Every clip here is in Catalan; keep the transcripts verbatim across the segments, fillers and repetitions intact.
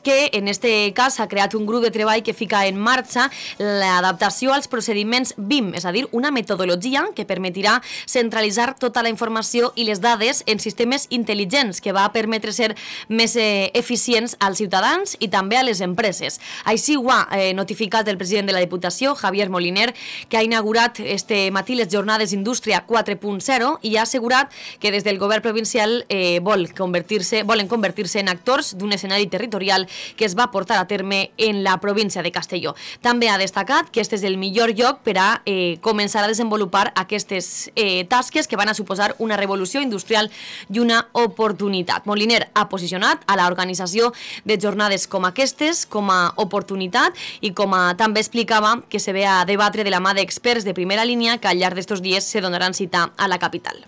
que en este cas s'ha creat un grup de treball que fica en marxa l'adaptació als procediments B I M, és a dir, una metodologia que permetirà centralitzar tota la informació i les dades en sistemes intel·ligents que va permetre ser més eh, eficients als ciutadans i també a les empreses. Així ho ha eh, notificat el president de la Diputació, Javier Moliner, que ha inaugurat este matí les jornades Indústria quatre punt zero i ha assegurat que des del govern provincial eh, vol convertir-se, volen convertir-se en actors d'un escenari territorial que es va portar a terme en la província de Castelló. També ha destacat que este és el millor lloc per a eh, començar a desenvolupar aquestes eh, tasques que van a suposar una revolució industrial i una oportunitat. Moliner ha posicionat a l'organització de jornades com aquestes com a oportunitat i com a també explicava que se ve a debatre de la mà d'experts de primera línia que al llarg d'estos dies se donaran cita a la capital.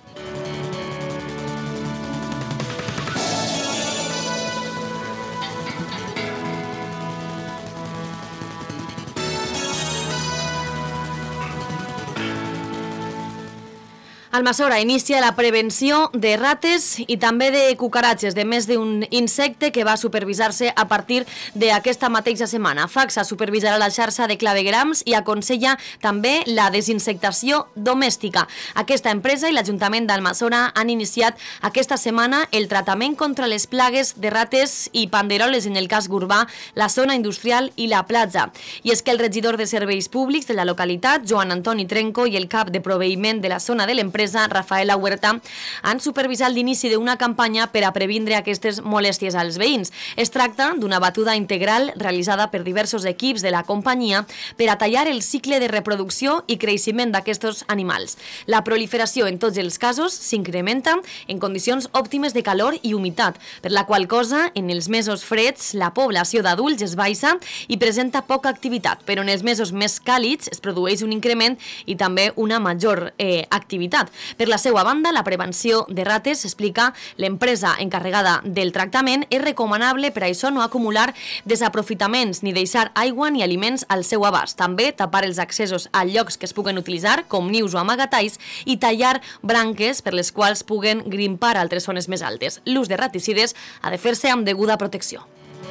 Almassora inicia la prevenció de rates i també de cucaratges, de més d'un insecte que va supervisar-se a partir d'aquesta mateixa setmana. FACSA supervisarà la xarxa de claveguerams i aconsella també la desinsectació domèstica. Aquesta empresa i l'Ajuntament d'Almassora han iniciat aquesta setmana el tractament contra les plagues de rates i panderoles en el casc urbà, la zona industrial i la platja. I és que el regidor de Serveis Públics de la localitat, Joan Antoni Trenco, i el cap de proveïment de la zona de l'empresa, Rafaela Huerta, han supervisat l'inici d'una campanya per a previndre aquestes molèsties als veïns. Es tracta d'una batuda integral realitzada per diversos equips de la companyia per a tallar el cicle de reproducció i creixement d'aquests animals. La proliferació en tots els casos s'incrementa en condicions òptimes de calor i humitat, per la qual cosa en els mesos freds la població d'adults es baixa i presenta poca activitat, però en els mesos més càlids es produeix un increment i també una major eh, activitat. Per la seva banda, la prevenció de rates, explica l'empresa encarregada del tractament, és recomanable per a això no acumular desaprofitaments ni deixar aigua ni aliments al seu abast. També tapar els accessos a llocs que es puguen utilitzar, com nius o amagatalls, i tallar branques per les quals puguen grimpar a altres zones més altes. L'ús de raticides ha de fer-se amb deguda protecció.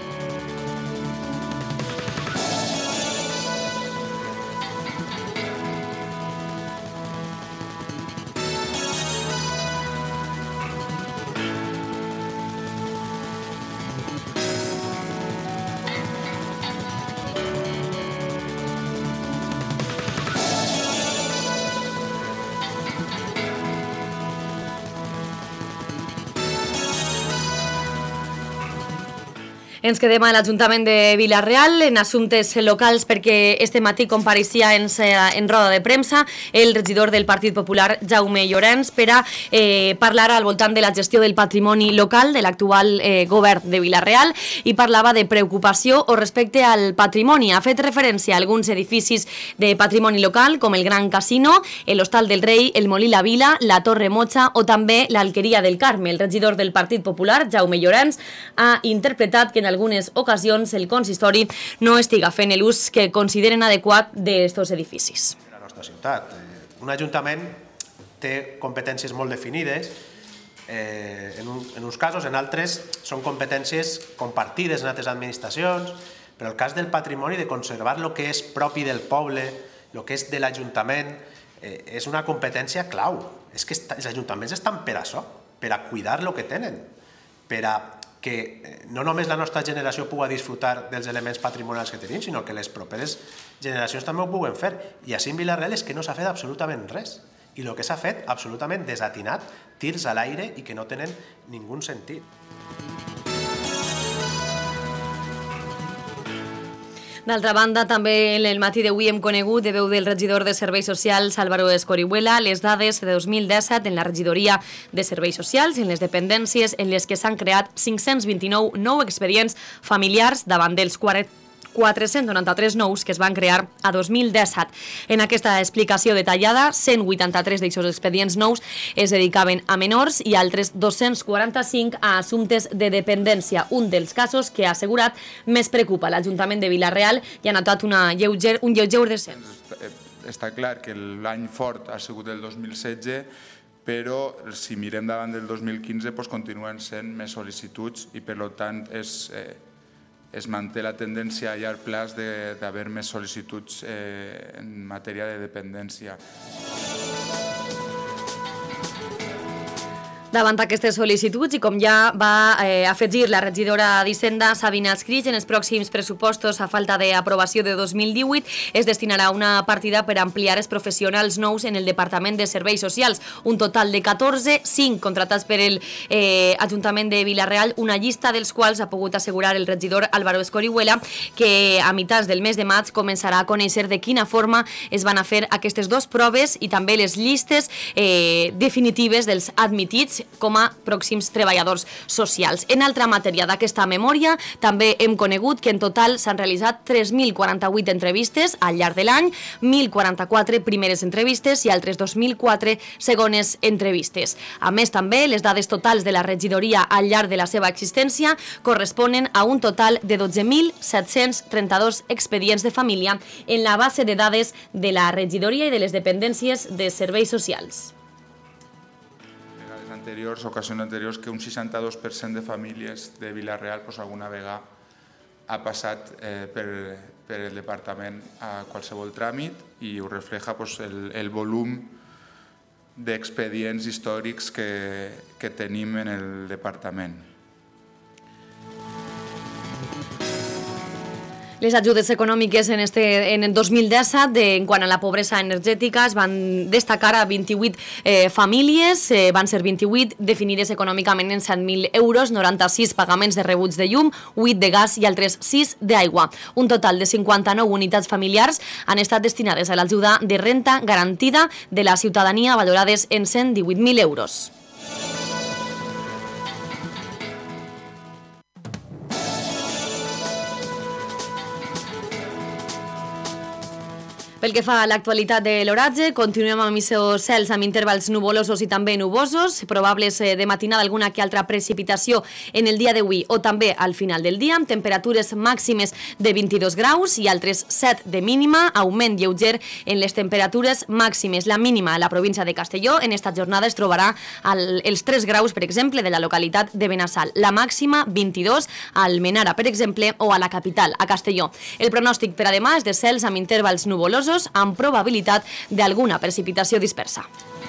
Ens quedem a l'Ajuntament de Vila-real en assumptes locals perquè este matí compareixia en, en roda de premsa el regidor del Partit Popular, Jaume Llorens, per a eh, parlar al voltant de la gestió del patrimoni local de l'actual eh, govern de Vila-real i parlava de preocupació o respecte al patrimoni. Ha fet referència a alguns edificis de patrimoni local com el Gran Casino, l'Hostal del Rei, el Molí La Vila, la Torre Mocha o també l'Alqueria del Carme. El regidor del Partit Popular, Jaume Llorens, ha interpretat que en algunes ocasions el consistori no estiga fent l'ús que consideren adequat d'estos edificis. La nostra ciutat. Un ajuntament té competències molt definides, eh, en, un, en uns casos, en altres són competències compartides en altres administracions, però el cas del patrimoni, de conservar el que és propi del poble, el que és de l'Ajuntament, eh, és una competència clau. És que els ajuntaments estan per això, per a cuidar el que tenen, per a que no només la nostra generació pugui disfrutar dels elements patrimonials que tenim, sinó que les properes generacions també ho puguen fer. I així en Vila-real és que no s'ha fet absolutament res. I el que s'ha fet, absolutament desatinat, tirs a l'aire i que no tenen ningú sentit. D'altra banda, també en el matí d'avui hem conegut, de veu del regidor de Serveis Socials, Álvaro Escorihuela, les dades de dos mil disset en la regidoria de Serveis Socials i en les dependències en les que s'han creat cinc-cents vint-i-nou nous expedients familiars davant dels quatre-cents noranta-tres nous que es van crear a dos mil disset. En aquesta explicació detallada, cent vuitanta-tres d'aquests expedients nous es dedicaven a menors i altres dos-cents quaranta-cinc a assumptes de dependència, un dels casos que ha assegurat més preocupa l'Ajuntament de Vila-real i ha notat una lleuger, un lleuger descens. Està clar que l'any fort ha sigut el dos mil setze, però si mirem davant del dos mil quinze doncs continuen sent més sol·licituds i per tant és... Eh, es manté la tendència a llarg plaç d'haver més sol·licituds en matèria de dependència. Davant aquestes sol·licituds, i com ja va eh, afegir la regidora d'Hisenda, Sabina Escrig, en els pròxims pressupostos, a falta d'aprovació de dos mil divuit, es destinarà una partida per ampliar els professionals nous en el Departament de Serveis Socials. Un total de catorze, cinc contratats per el eh, Ajuntament de Vila-real, una llista dels quals ha pogut assegurar el regidor Álvaro Escorihuela, que a mitjans del mes de maig començarà a conèixer de quina forma es van a fer aquestes dues proves i també les llistes eh, definitives dels admitits com a pròxims treballadors socials. En altra matèria d'aquesta memòria, també hem conegut que en total s'han realitzat tres mil quaranta-vuit entrevistes al llarg de l'any, mil quaranta-quatre primeres entrevistes i altres dos mil quatre segones entrevistes. A més, també, les dades totals de la regidoria al llarg de la seva existència corresponen a un total de dotze mil set-cents trenta-dos expedients de família en la base de dades de la regidoria i de les dependències de serveis socials. Anteriors, ocasions anteriors, que un seixanta-dos per cent de famílies de Vila-real pues, alguna vegada ha passat eh, per, per el departament a qualsevol tràmit i ho refleja pues, el, el volum d'expedients històrics que, que tenim en el departament. Les ajudes econòmiques en, este, en el dos mil disset de, en quant a la pobresa energètica es van destacar a vint-i-vuit eh, famílies, eh, van ser vint-i-vuit definides econòmicament en set mil euros, noranta-sis pagaments de rebuts de llum, vuit de gas i altres sis d'aigua. Un total de cinquanta-nou unitats familiars han estat destinades a l'ajuda de renta garantida de la ciutadania valorades en cent divuit mil euros. Pel que fa a l'actualitat de l'oratge, continuem amb els cels amb intervals nuvolosos i també nuvosos, probables de matinada alguna que altra precipitació en el dia d'avui o també al final del dia, amb temperatures màximes de vint-i-dos graus i altres set de mínima, augment lleuger en les temperatures màximes. La mínima a la província de Castelló en esta jornada es trobarà als tres graus, per exemple, de la localitat de Benassal. La màxima, vint-i-dos, a Almenara, per exemple, o a la capital, a Castelló. El pronòstic per a demà és de cels amb intervals nuvolosos amb probabilitat d'alguna precipitació dispersa.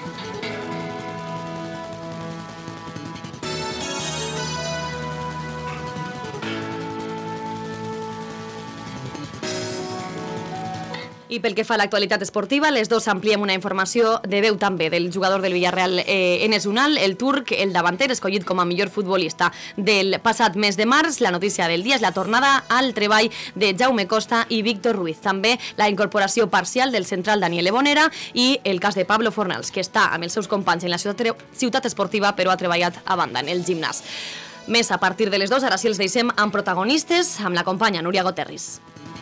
I pel que fa a l'actualitat esportiva, les dos ampliem una informació de veu també del jugador del Villarreal, eh, Enes Unal, el turc, el davanter, escollit com a millor futbolista del passat mes de març. La notícia del dia és la tornada al treball de Jaume Costa i Víctor Ruiz. També la incorporació parcial del central Daniel Ebonera i el cas de Pablo Fornals, que està amb els seus companys en la ciutat, ciutat esportiva, però ha treballat a banda en el gimnàs. Més a partir de les dos, ara sí els deixem amb protagonistes, amb la companya Núria Goterris.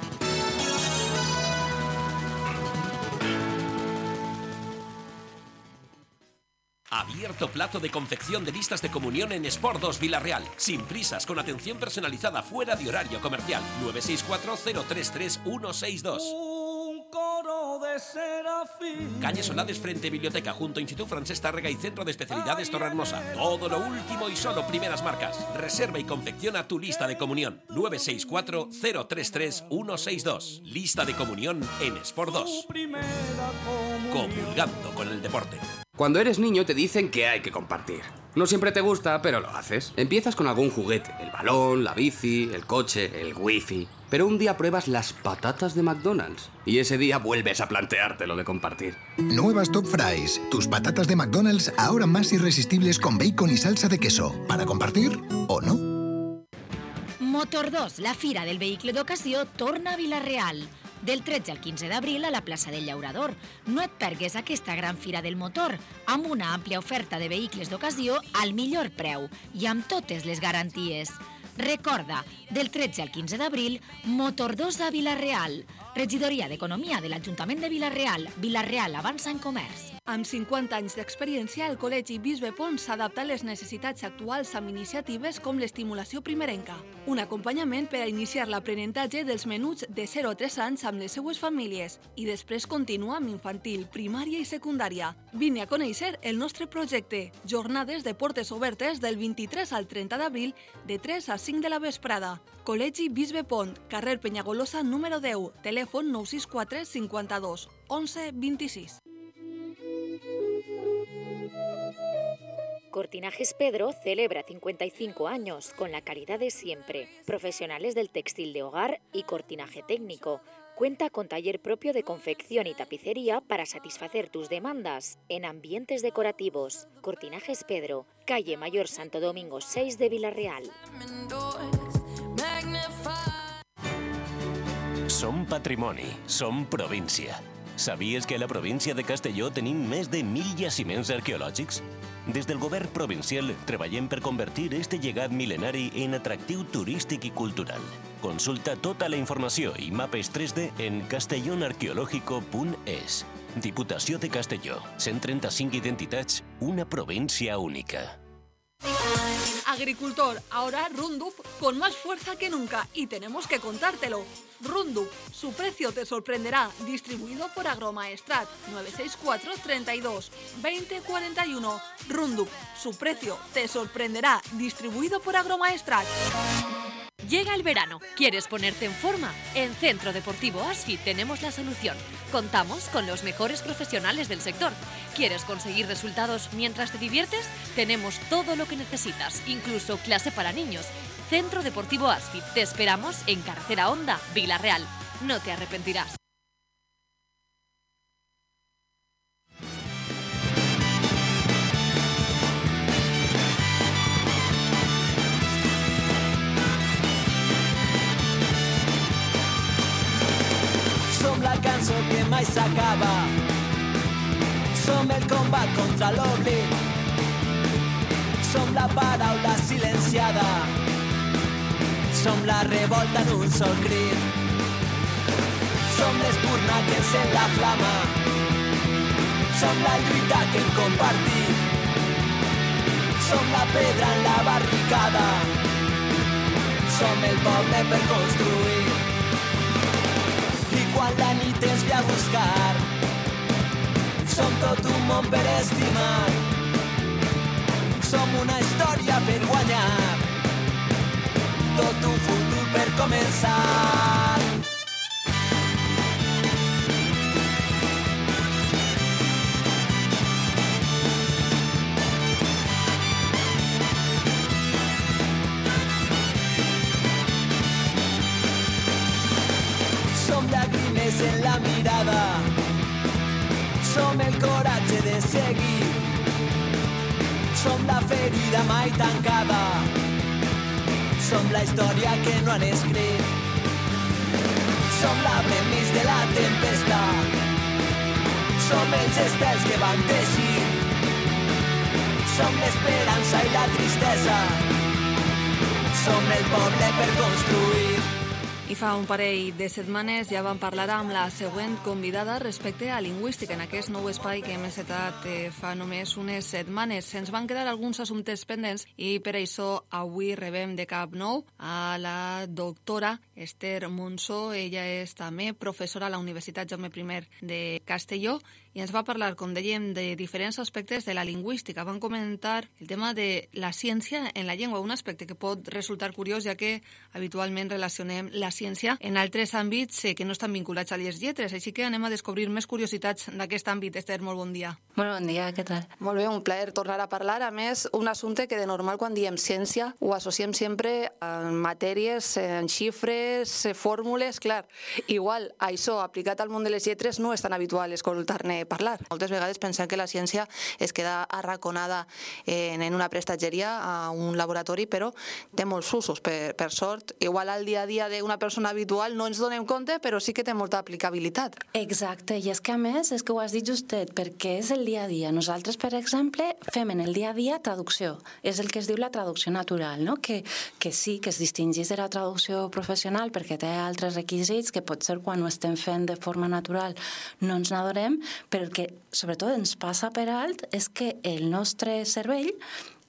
Abierto plato de confección de listas de comunión en Sport dos Vila-real. Sin prisas, con atención personalizada fuera de horario comercial. nueve seis cuatro cero tres tres uno seis dos. Un coro de serafín. Calle Solades frente Biblioteca, junto a Instituto Francesc Tàrrega y Centro de Especialidades Torrehermosa. Todo lo último y solo primeras marcas. Reserva y confecciona tu lista de comunión. nueve seis cuatro cero tres tres uno seis dos. Lista de comunión en Sport dos. Comulgando con el deporte. Cuando eres niño te dicen que hay que compartir. No siempre te gusta, pero lo haces. Empiezas con algún juguete, el balón, la bici, el coche, el wifi. Pero un día pruebas las patatas de McDonald's y ese día vuelves a plantearte lo de compartir. Nuevas Top Fries, tus patatas de McDonald's ahora más irresistibles con bacon y salsa de queso. ¿Para compartir o no? Motor dos, la fira del vehicle d'ocasió, torna a Vila-real. Del tretze al quinze d'abril a la plaça del Llaurador. No et pergues aquesta gran fira del motor, amb una àmplia oferta de vehicles d'ocasió al millor preu i amb totes les garanties. Recorda, del tretze al quinze d'abril, Motor dos a Vila-real. Regidoria d'Economia de l'Ajuntament de Vila-real. Vila-real avança en comerç. Amb cinquanta anys d'experiència, el Col·legi Bisbe Pons s'adapta a les necessitats actuals amb iniciatives com l'estimulació primerenca. Un acompanyament per a iniciar l'aprenentatge dels menuts de zero a tres anys amb les seues famílies i després continua amb infantil, primària i secundària. Vine a conèixer el nostre projecte. Jornades de portes obertes del vint-i-tres al trenta d'abril de tres a cinc de la vesprada. Col·legi Bisbe Pont, carrer Penyagolosa número deu, telèfon nou sis quatre cinquanta-dos onze vint-i-sis. Cortinajes Pedro celebra cincuenta y cinco años con la calidad de siempre. Profesionales del textil de hogar y cortinaje técnico. Cuenta con taller propio de confección y tapicería para satisfacer tus demandas en ambientes decorativos. Cortinajes Pedro, calle Mayor Santo Domingo seis de Vila-real. Som patrimoni, som província. Sabies que a la província de Castelló tenim més de mil jaciments arqueològics? Des del govern provincial treballem per convertir este llegat mil·lenari en atractiu turístic i cultural. Consulta tota la informació i mapes tres D en castellonarqueológico punt es. Diputació de Castelló, cent trenta-cinc identitats, una província única. Agricultor, ahora Roundup con más fuerza que nunca y tenemos que contártelo. Roundup, su precio te sorprenderá, distribuido por Agromaestrat, nueve seis cuatro, treinta y dos, veinte cuarenta y uno. Roundup, su precio te sorprenderá, distribuido por Agromaestrat. Llega el verano. ¿Quieres ponerte en forma? En Centro Deportivo Asfit tenemos la solución. Contamos con los mejores profesionales del sector. ¿Quieres conseguir resultados mientras te diviertes? Tenemos todo lo que necesitas, incluso clase para niños. Centro Deportivo Asfit. Te esperamos en Carretera Honda, Vila-real. No te arrepentirás. Som la cançó que mai s'acaba. Som el combat contra l'oblit. Som la paraula silenciada. Som la revolta en un sol crit. Som l'espurna que encén la flama. Som la lluita que hem compartit. Som la pedra en la barricada. Som el poble per construir. I quan la nit ens ve a buscar, som tot un món per estimar. Som una història per guanyar, tot un futur per començar. Som llàgrimes en la mirada, som el coratge de seguir, som la ferida mai tancada, som la història que no han escrit, som l'arbre enmig de la tempesta, som els estels que van teixir, som l'esperança i la tristesa, som el poble per construir. I fa un parell de setmanes ja vam parlar amb la següent convidada respecte a lingüística en aquest nou espai que hem encetat eh, fa només unes setmanes. Ens van quedar alguns assumptes pendents i per això avui rebem de cap nou a la doctora Esther Monsó. Ella és també professora a la Universitat Jaume I de Castelló i ens va parlar, com dèiem, de diferents aspectes de la lingüística. Van comentar el tema de la ciència en la llengua, un aspecte que pot resultar curiós, ja que habitualment relacionem la ciència en altres àmbits eh, que no estan vinculats a les lletres. Així que anem a descobrir més curiositats d'aquest àmbit. Esther, molt bon dia. Molt bon dia, què tal? Molt bé, un plaer tornar a parlar. A més, un assumpte que de normal quan diem ciència ho associem sempre en matèries, en xifres, fórmules, clar. Igual, això aplicat al món de les lletres no és tan habitual escoltar-ne parlar. Moltes vegades pensem que la ciència es queda arraconada en, en una prestatgeria a un laboratori, però té molts usos, per, per sort. Igual al dia a dia d'una persona habitual no ens donem compte, però sí que té molta aplicabilitat. Exacte, i és que a més, és que ho has dit justet, perquè és el dia a dia. Nosaltres, per exemple, fem en el dia a dia traducció. És el que es diu la traducció natural, no? que, que sí, que es distingís de la traducció professional perquè té altres requisits que pot ser quan ho estem fent de forma natural no ens n'adorem, però el que sobretot ens passa per alt és que el nostre cervell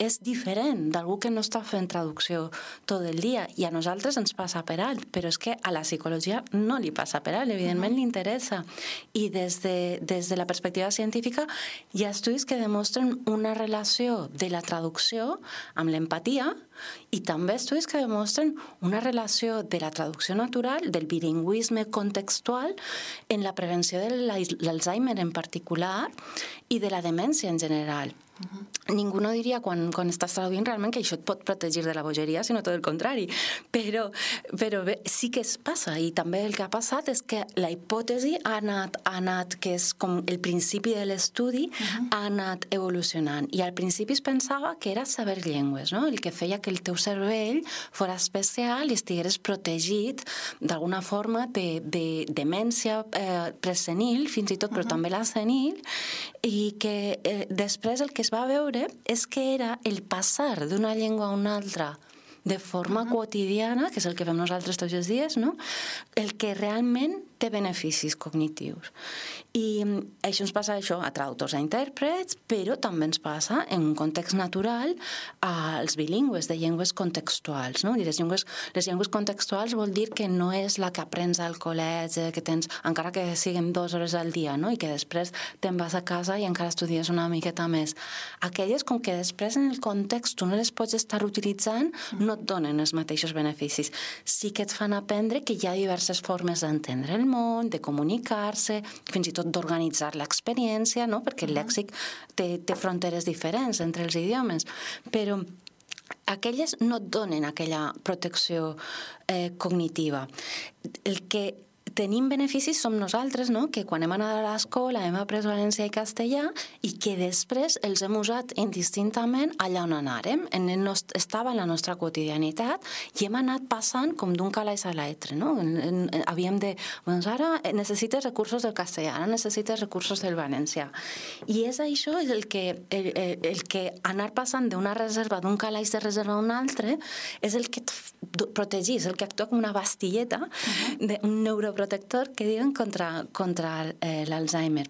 és diferent d'algú que no està fent traducció tot el dia, i a nosaltres ens passa per alt, però és que a la psicologia no li passa per alt, evidentment li interessa. I des de, des de la perspectiva científica hi ha estudis que demostren una relació de la traducció amb l'empatia, i també estudis que demostren una relació de la traducció natural, del bilingüisme contextual, en la prevenció de l'Alzheimer en particular i de la demència en general. Uh-huh. Ningú no diria quan, quan estàs traduint realment que això et pot protegir de la bogeria, sinó tot el contrari. Però, però bé, sí que es passa, i també el que ha passat és que la hipòtesi ha anat, ha anat que és com el principi de l'estudi, uh-huh. ha anat evolucionant. I al principi es pensava que era saber llengües, no? El que feia que el teu cervell fos especial i estigueres protegit d'alguna forma de, de demència eh, presenil, fins i tot, però uh-huh. també la senil, i que eh, després el que es va veure és que era el passar d'una llengua a una altra de forma uh-huh. quotidiana, que és el que fem nosaltres tots els dies, no? El que realment té beneficis cognitius. I això ens passa això a traductors, a intèrprets, però també ens passa en un context natural als bilingües de llengües contextuals, no? I les llengües, les llengües contextuals vol dir que no és la que aprens al col·legi, que tens, encara que siguin dues hores al dia, no? I que després te'n vas a casa i encara estudies una miqueta més. Aquelles, com que després en el context tu no les pots estar utilitzant, no et donen els mateixos beneficis. Sí que et fan aprendre que hi ha diverses formes d'entendre el món, de comunicar-se, fins i tot d'organitzar l'experiència, no? Perquè el lèxic té, té fronteres diferents entre els idiomes, però aquelles no et donen aquella protecció eh, cognitiva. El que tenim beneficis som nosaltres, no? Que quan hem anat a l'escola hem après valencià i castellà i que després els hem usat indistintament allà on anàrem, en el nost- estava en la nostra quotidianitat i hem anat passant com d'un calaix a l'altre, no? En, en, havíem de, doncs ara necessites recursos del castellà, ara necessites recursos del valencià. I és això és el que, el, el, el que anar passant d'una reserva, d'un calaix de reserva a un altre, és el que et protegís, el que actua com una bastilleta, uh-huh. d'un neuroprotector que diuen contra, contra eh, l'Alzheimer.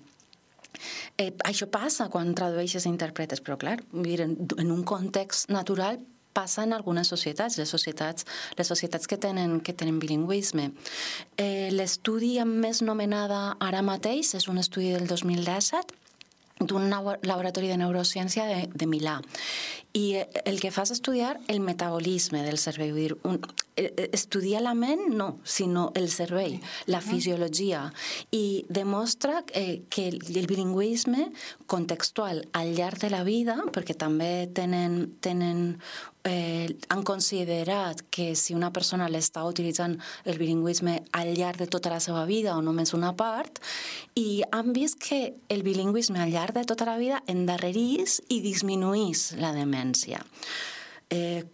Eh, això passa quan tradueixes i interpretes, però clar, en, en un context natural passa en algunes societats, les societats, les societats que tenen, que tenen bilingüisme. Eh, l'estudi més nomenada ara mateix és un estudi del dos mil disset d'un laboratori de neurociència de, de Milà. I el que fa és estudiar el metabolisme del cervell. Vull dir, un, estudiar la ment, no, sinó el cervell, la fisiologia. I demostra eh, que el bilingüisme contextual al llarg de la vida, perquè també tenen, tenen eh, han considerat que si una persona l'està utilitzant el bilingüisme al llarg de tota la seva vida o només una part, i han vist que el bilingüisme al llarg de tota la vida endarrerís i disminuís la demència. Eh,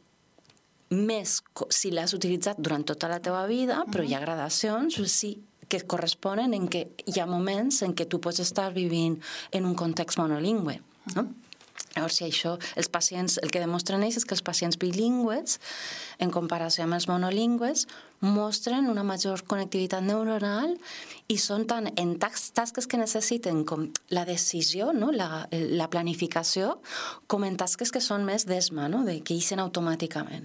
més si l'has utilitzat durant tota la teva vida, però hi ha gradacions, sí, que corresponen en que hi ha moments en què tu pots estar vivint en un context monolingüe, no? Llavors, si això, els pacients, el que demostren ells és que els pacients bilingües, en comparació amb els monolingües, mostren una major connectivitat neuronal i són tant en tasques que necessiten com la decisió, no? la, la planificació, com en tasques que són més d'esma, no? De, que ixen automàticament.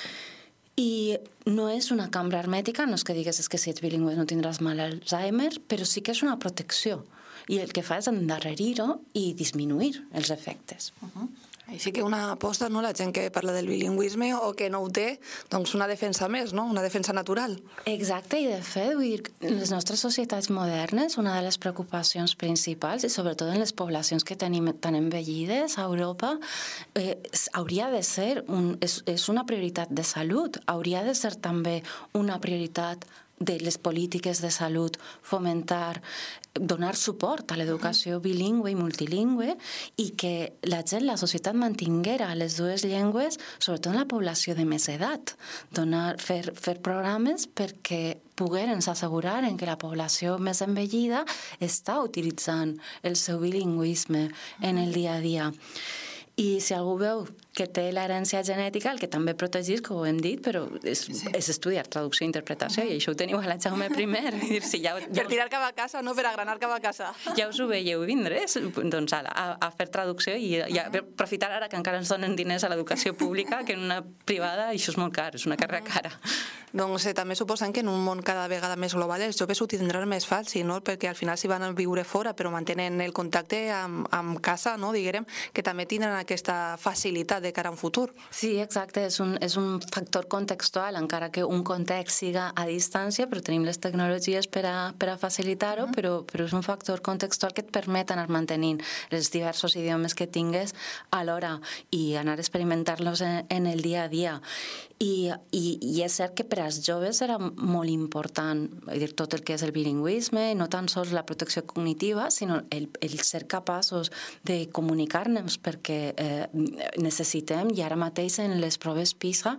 I no és una cambra hermètica, no és que digues és que si ets bilingüe no tindràs mal Alzheimer, però sí que és una protecció. I el que fa és endarrerir-ho i disminuir els efectes. Uh-huh. Així que una aposta, no?, la gent que parla del bilingüisme o que no ho té, doncs una defensa més, no?, una defensa natural. Exacte, i de fet, vull dir, en les nostres societats modernes, una de les preocupacions principals, i sobretot en les poblacions que tenim tan envellides a Europa, eh, hauria de ser, un, és, és una prioritat de salut, hauria de ser també una prioritat de les polítiques de salut, fomentar, donar suport a l'educació bilingüe i multilingüe i que la gent, la societat mantinguera les dues llengües, sobretot en la població de més edat. Donar, fer, fer programes perquè pogueren assegurar en que la població més envellida està utilitzant el seu bilingüisme en el dia a dia. I si algú veu que té l'herència genètica, el que també protegís, que ho hem dit, però és, sí. és estudiar traducció i interpretació, uh-huh. i això ho teniu a la Jaume primer. Dir, si ja, ja per tirar cap a casa, no per agranar cap a casa. Ja us ho veieu vindre, doncs a, a, a fer traducció i, i a aprofitar ara que encara ens donen diners a l'educació pública, que en una privada això és molt car, és una carrera cara. Doncs eh, també suposem que en un món cada vegada més global els joves ho tindran més fàcil, no? Perquè al final s'hi van a viure fora però mantenen el contacte amb, amb casa, no? Diguem, que també tindran aquesta facilitat de cara a un futur. Sí, exacte, és un, és un factor contextual, encara que un context siga a distància, però tenim les tecnologies per a, per a facilitar-ho, uh-huh. però, però és un factor contextual que et permet anar mantenint els diversos idiomes que tingues alhora i anar a experimentar-los en, en el dia a dia. I, i, i és cert que per als joves era molt important dir, tot el que és el bilingüisme, no tan sols la protecció cognitiva, sinó el, el ser capaços de comunicar-nos, perquè eh, necessitem, i ara mateix en les proves PISA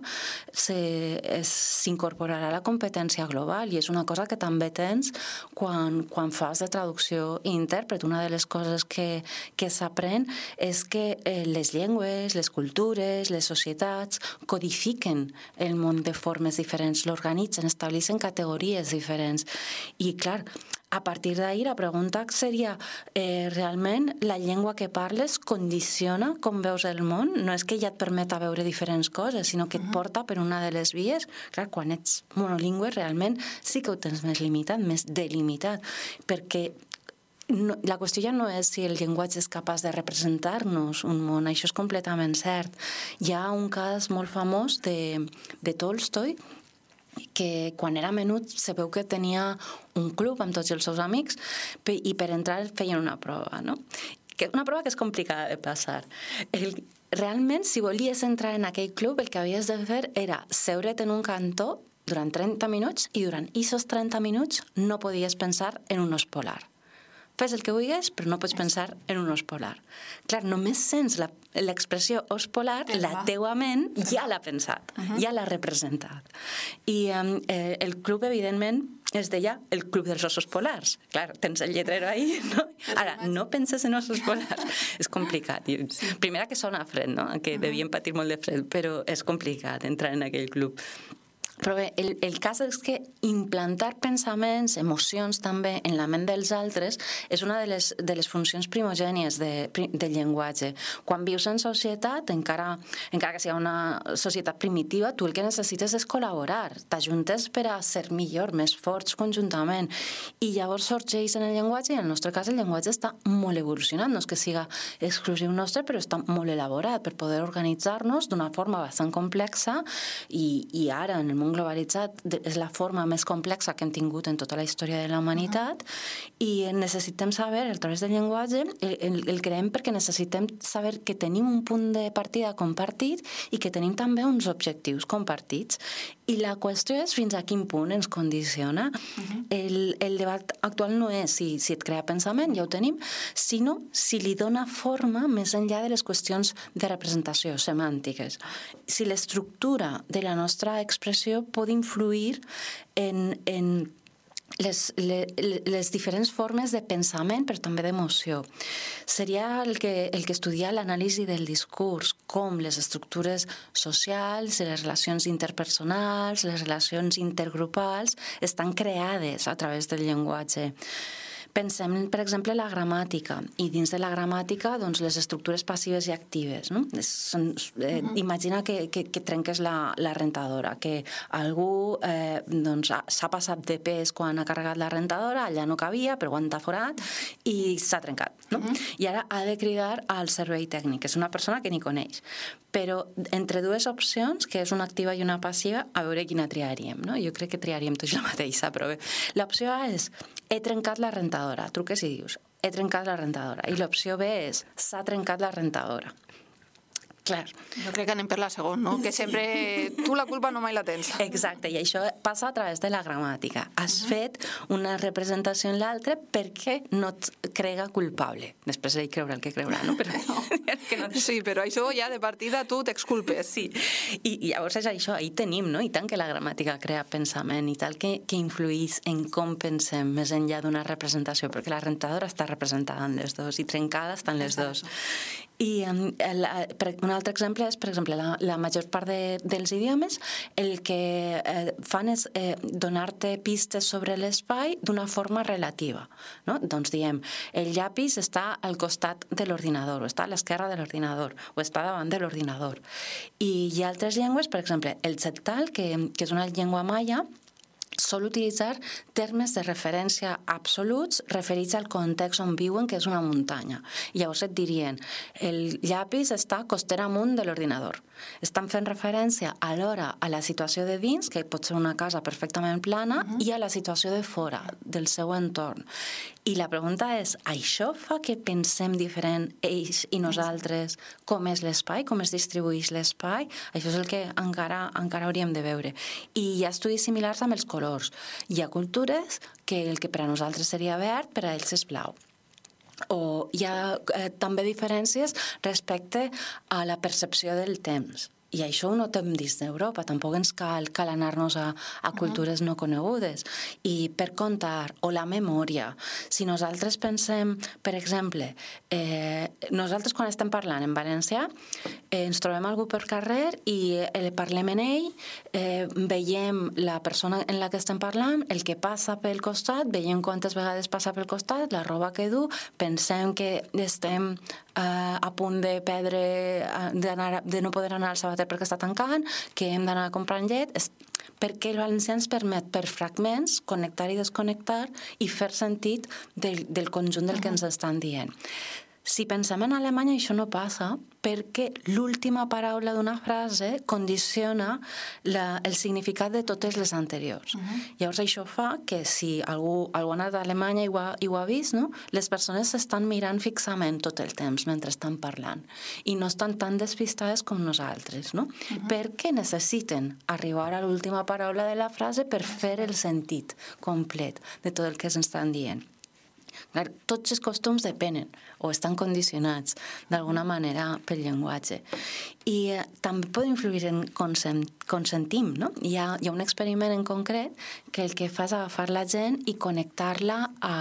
s'incorporarà la competència global, i és una cosa que també tens quan, quan fas de traducció i intèrpret. Una de les coses que, que s'aprèn és que eh, les llengües, les cultures, les societats codifiquen el món de formes diferents, l'organitzen, estableixen categories diferents. I, clar, a partir d'ahir la pregunta seria eh, realment la llengua que parles condiciona com veus el món? No és que ja et permeta veure diferents coses, sinó que et porta per una de les vies. Clar, quan ets monolingüe realment sí que ho tens més limitat, més delimitat, perquè No, la qüestió ja no és si el llenguatge és capaç de representar-nos un món, això és completament cert. Hi ha un cas molt famós de, de Tolstoi, que quan era menut se veu que tenia un club amb tots els seus amics i per entrar feien una prova, no? Que una prova que és complicada de passar. El, realment, si volies entrar en aquell club, el que havies de fer era seure't en un cantó durant trenta minuts i durant aquests trenta minuts no podies pensar en un os polar. Fes el que vulguis, però no pots pensar en un os polar. Clar, només sents l'expressió os polar, la teua ment ja l'ha pensat, uh-huh. ja l'ha representat. I eh, el club, evidentment, es deia el Club dels Ossos Polars. Clar, tens el lletrero ahí, no? Ara, no penses en ossos polars. És complicat. Sí. Primera que sona fred, no? Que uh-huh. devien patir molt de fred, però és complicat entrar en aquell club. Però bé, el, el cas és que implantar pensaments, emocions també en la ment dels altres és una de les, de les funcions primogènies de, del llenguatge. Quan vius en societat, encara, encara que sigui una societat primitiva, tu el que necessites és col·laborar, t'ajuntes per a ser millor, més forts conjuntament. I llavors sorgeix en el llenguatge, i en el nostre cas el llenguatge està molt evolucionat, no és que siga exclusiu nostre, però està molt elaborat per poder organitzar-nos d'una forma bastant complexa i, i ara, en el món globalitzat, és la forma més complexa que hem tingut en tota la història de la humanitat, uh-huh. i necessitem saber, a través del llenguatge, el, el, el creem perquè necessitem saber que tenim un punt de partida compartit i que tenim també uns objectius compartits. I la qüestió és fins a quin punt ens condiciona. Uh-huh. El, el debat actual no és si, si et crea pensament, ja ho tenim, sinó si li dona forma més enllà de les qüestions de representació semàntiques. Si l'estructura de la nostra expressió pot influir en, en les, les, les diferents formes de pensament, però també d'emoció. Seria el que, el que estudia l'anàlisi del discurs, com les estructures socials, les relacions interpersonals, les relacions intergrupals estan creades a través del llenguatge. Pensem, per exemple, la gramàtica, i dins de la gramàtica, doncs, les estructures passives i actives, no? Són, eh, uh-huh. Imagina que, que, que trenques la, la rentadora, que algú eh, doncs, s'ha passat de pes quan ha carregat la rentadora, allà no cabia, però ho han taforat i s'ha trencat, no? Uh-huh. I ara ha de cridar al servei tècnic, és una persona que ni coneix. Però entre dues opcions, que és una activa i una passiva, a veure quina triaríem, no? Jo crec que triaríem tots la mateixa, però bé. L'opció A és he trencat la rentadora, truques i dius he trencat la rentadora, i l'opció B és s'ha trencat la rentadora. Clar. Jo crec que anem per la segona, no? Que sempre tu la culpa no mai la tens. Exacte, i això passa a través de la gramàtica. Has uh-huh. fet una representació en l'altre perquè no et crega culpable. Després ell creurà el que creurà, no? Però... que no... Sí, però això ja de partida tu t'exculpes. Sí, i, i llavors és això, ahí tenim, no? I tant que la gramàtica crea pensament i tal que, que influïs en com pensem més enllà d'una representació, perquè la rentadora està representada en les dos i trencada estan les dos. I um, el, un altre exemple és, per exemple, la, la major part de, dels idiomes el que eh, fan és eh, donar-te pistes sobre l'espai d'una forma relativa. No? Doncs diem, el llapis està al costat de l'ordinador, o està a l'esquerra de l'ordinador, o està davant de l'ordinador. I hi ha altres llengües, per exemple, el tzeltal, que, que és una llengua maia, sol utilitzar termes de referència absoluts referits al context on viuen, que és una muntanya. Llavors et dirien, el llapis està costera amunt de l'ordinador. Estan fent referència alhora a la situació de dins, que pot ser una casa perfectament plana, uh-huh. i a la situació de fora, del seu entorn. I la pregunta és, això fa que pensem diferent ells i nosaltres, com és l'espai, com es distribueix l'espai? Això és el que encara, encara hauríem de veure. I hi ha estudis similars amb els colors. Hi ha cultures que el que per a nosaltres seria verd, per a ells és blau. O hi ha eh, també diferències respecte a la percepció del temps. I això ho notem dins d'Europa, tampoc ens cal, cal anar-nos a, a cultures no conegudes. I per comptar, o la memòria, si nosaltres pensem, per exemple, eh, nosaltres quan estem parlant en valencià, eh, ens trobem algú per carrer i eh, parlem en ell, eh, veiem la persona en la que estem parlant, el que passa pel costat, veiem quantes vegades passa pel costat, la roba que du, pensem que estem eh, a punt de perdre, de no poder anar al sabater perquè està tancant, que hem d'anar a comprar llet, és perquè el valencià ens permet per fragments connectar i desconnectar i fer sentit del, del conjunt del que ens estan dient. Si pensem en alemany, això no passa perquè l'última paraula d'una frase condiciona la, el significat de totes les anteriors. Uh-huh. Llavors això fa que si algú, algú ha anat a Alemanya i ho ha, i ho ha vist, no? Les persones s'estan mirant fixament tot el temps mentre estan parlant i no estan tan despistades com nosaltres, no? Uh-huh. Perquè necessiten arribar a l'última paraula de la frase per fer el sentit complet de tot el que ens estan dient. Tots els costums depenen o estan condicionats d'alguna manera pel llenguatge. I eh, també pot influir en com sentim, no? Hi ha, hi ha un experiment en concret que el que fa és agafar la gent i connectar-la a,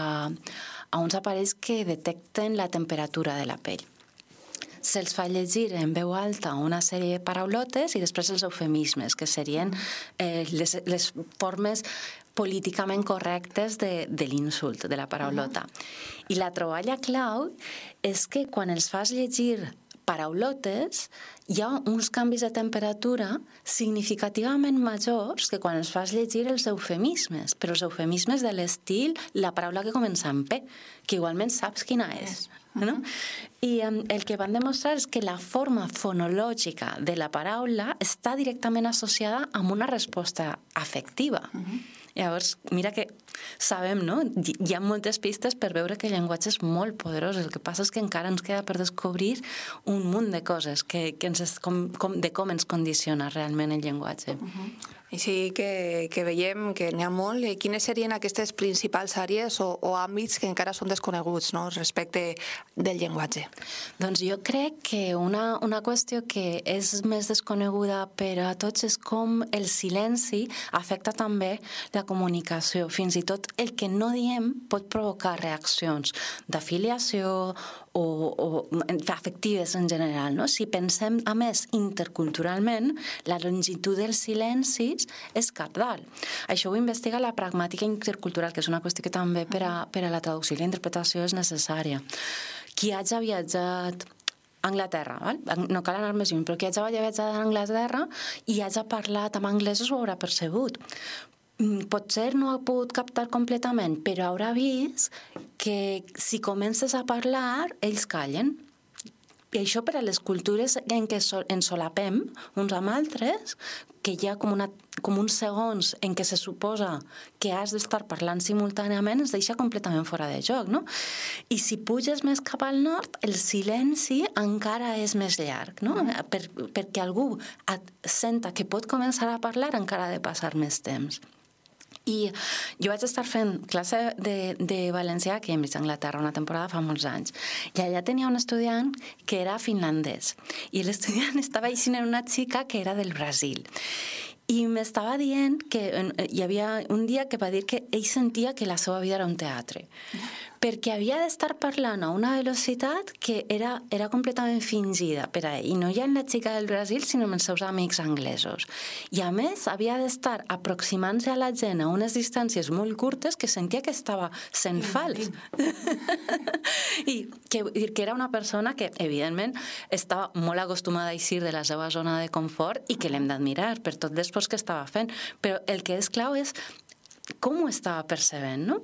a uns aparells que detecten la temperatura de la pell. Se'ls fa llegir en veu alta una sèrie de paraulotes i després els eufemismes, que serien eh, les, les formes políticament correctes de, de l'insult, de la paraulota. Uh-huh. I la troballa clau és que quan els fas llegir paraulotes hi ha uns canvis de temperatura significativament majors que quan els fas llegir els eufemismes, però els eufemismes de l'estil la paraula que comença amb P, que igualment saps quina és. No? I um, el que van demostrar és que la forma fonològica de la paraula està directament associada amb una resposta afectiva. Uh-huh. Llavors, mira que sabem, no? Hi ha moltes pistes per veure que el llenguatge és molt poderós. El que passa és que encara ens queda per descobrir un munt de coses que, que ens, com, com, de com ens condiciona realment el llenguatge. Uh-huh. I sí que, que veiem que n'hi ha molt. Quines serien aquestes principals àrees o, o àmbits que encara són desconeguts, no?, respecte del llenguatge? Doncs jo crec que una, una qüestió que és més desconeguda per a tots és com el silenci afecta també la comunicació. Fins i tot el que no diem pot provocar reaccions d'afiliació o, o afectives en general, no? Si pensem, a més, interculturalment, la longitud dels silencis és cabdal. Això ho investiga la pragmàtica intercultural, que és una qüestió que també per a, per a la traducció i la interpretació és necessària. Qui hagi viatjat a Anglaterra, val? No cal anar més lluny, però qui hagi viatjat a Anglaterra i hagi parlat amb anglesos ho haurà percebut. Potser no ha pogut captar completament, però haurà vist que si comences a parlar, ells callen. I això per a les cultures en què ens solapem uns amb altres, que hi ha com, una, com uns segons en què se suposa que has d'estar parlant simultàniament, es deixa completament fora de joc, no? I si puges més cap al nord, el silenci encara és més llarg, no? Per, perquè algú senta que pot començar a parlar encara ha de passar més temps. I jo vaig estar fent classe de, de valencià a Cambridge, Anglaterra, una temporada fa molts anys. I allà tenia un estudiant que era finlandès. I l'estudiant estava així en una xica que era del Brasil. I m'estava dient que hi havia un dia que va dir que ell sentia que la seva vida era un teatre. perquè havia d'estar parlant a una velocitat que era, era completament fingida per a ell. I no ja en la xica del Brasil, sinó amb els seus amics anglesos. I a més, havia d'estar aproximant-se a la gent a unes distàncies molt curtes que sentia que estava sent fals. I que, que era una persona que, evidentment, estava molt acostumada a eixir de la seva zona de confort i que l'hem d'admirar per tot l'esforç que estava fent. Però el que és clau és com ho estava percebent, no?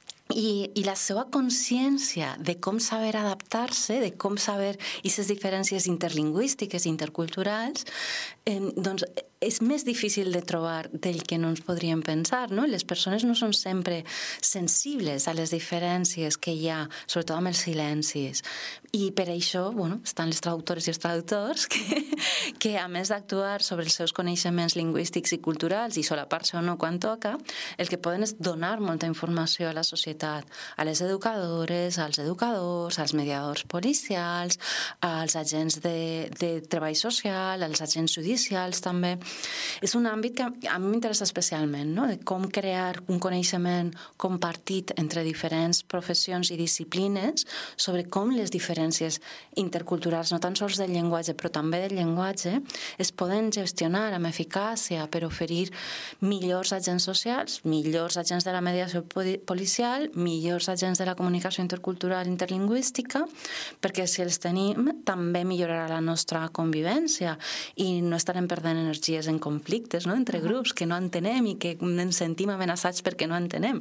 I, i la seva consciència de com saber adaptar-se, de com saber aquestes diferències interlingüístiques, interculturals, eh, doncs és més difícil de trobar del que no ens podríem pensar, no? Les persones no són sempre sensibles a les diferències que hi ha, sobretot amb els silencis. I per això, bueno, estan les traductores i els traductors que, que a més d'actuar sobre els seus coneixements lingüístics i culturals i solapar-se o no quan toca, el que poden és donar molta informació a la societat, a les educadores, als educadors, als mediadors policials, als agents de, de treball social, als agents judicials també. És un àmbit que a mi m'interessa especialment, no? De com crear un coneixement compartit entre diferents professions i disciplines sobre com les diferències interculturals, no tan sols del llenguatge, però també del llenguatge, es poden gestionar amb eficàcia per oferir millors agents socials, millors agents de la mediació policial, millors agents de la comunicació intercultural interlingüística, perquè si els tenim també millorarà la nostra convivència i no estarem perdent energies en conflictes, no? Entre grups que no entenem i que ens sentim amenaçats perquè no entenem.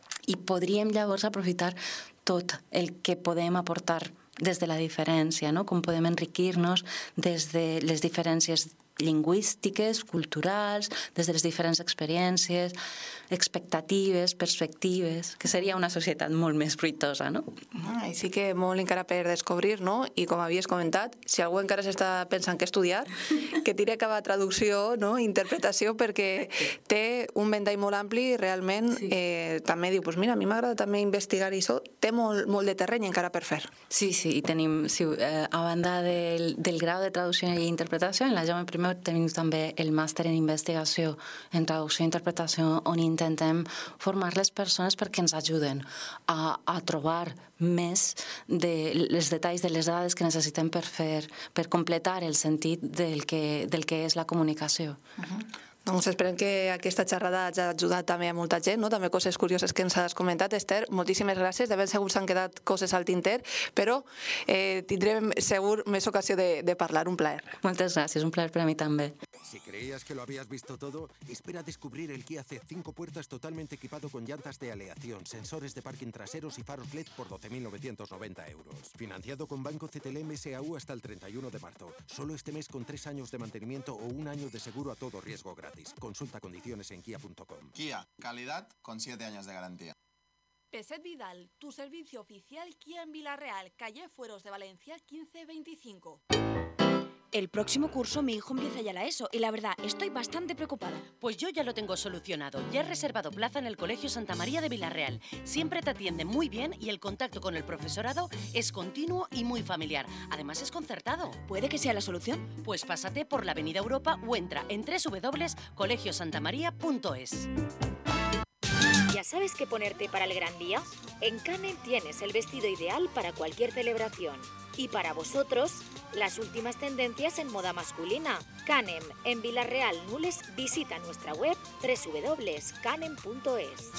I podríem llavors aprofitar tot el que podem aportar des de la diferència, no? Com podem enriquir-nos des de les diferències lingüístiques, culturals, des de les diferents experiències, expectatives, perspectives, que seria una societat molt més fruitosa, no? Ah, i sí que molt encara per descobrir, no? I com havies comentat, si algú encara s'està pensant que estudiar, que tire cap a traducció, no? Interpretació, perquè té un ventall molt ampli i realment sí. eh, també diu, pues mira, a mi m'agrada també investigar i això, té molt, molt de terreny encara per fer. Sí, sí, i tenim, sí, eh, a banda del, del grau de traducció i interpretació, en la Jaume primer tenim també el màster en investigació en traducció i interpretació, on intentem formar les persones perquè ens ajuden a, a trobar més de les detalls de les dades que necessitem per fer, per completar el sentit del que, del que és la comunicació. Uh-huh. Doncs esperem que aquesta xerrada hagi ajudat també a molta gent, no? També coses curioses que ens has comentat, Esther. Moltíssimes gràcies. De ben segur s'han quedat coses al tinter, però eh, tindrem segur més ocasió de, de parlar. Un plaer. Moltes gràcies, un plaer per a mi també. Si creías que lo habías visto todo, espera descubrir el Kia C cinco puertas totalmente equipado con llantas de aleación, sensores de parking traseros y faros L E D por doce mil novecientos noventa euros. Financiado con Banco C T L M S A U hasta el treinta y uno de marzo. Solo este mes con tres años de mantenimiento o un año de seguro a todo riesgo gratis. Consulta condiciones en kia punto com. Kia, calidad con siete años de garantía. Peset Vidal, tu servicio oficial Kia en Villarreal, calle Fueros de Valencia quince veinticinco. El próximo curso mi hijo empieza ya la ESO y la verdad estoy bastante preocupada. Pues yo ya lo tengo solucionado. Ya he reservado plaza en el Colegio Santa María de Villarreal. Siempre te atienden muy bien y el contacto con el profesorado es continuo y muy familiar. Además es concertado. ¿Puede que sea la solución? Pues pásate por la Avenida Europa o entra en doble u doble u doble u punto colegio santa maría punto es. ¿Ya sabes qué ponerte para el gran día? En Canem tienes el vestido ideal para cualquier celebración. Y para vosotros, las últimas tendencias en moda masculina. Canem, en Villarreal, Nules, visita nuestra web doble u doble u doble u punto canem punto es.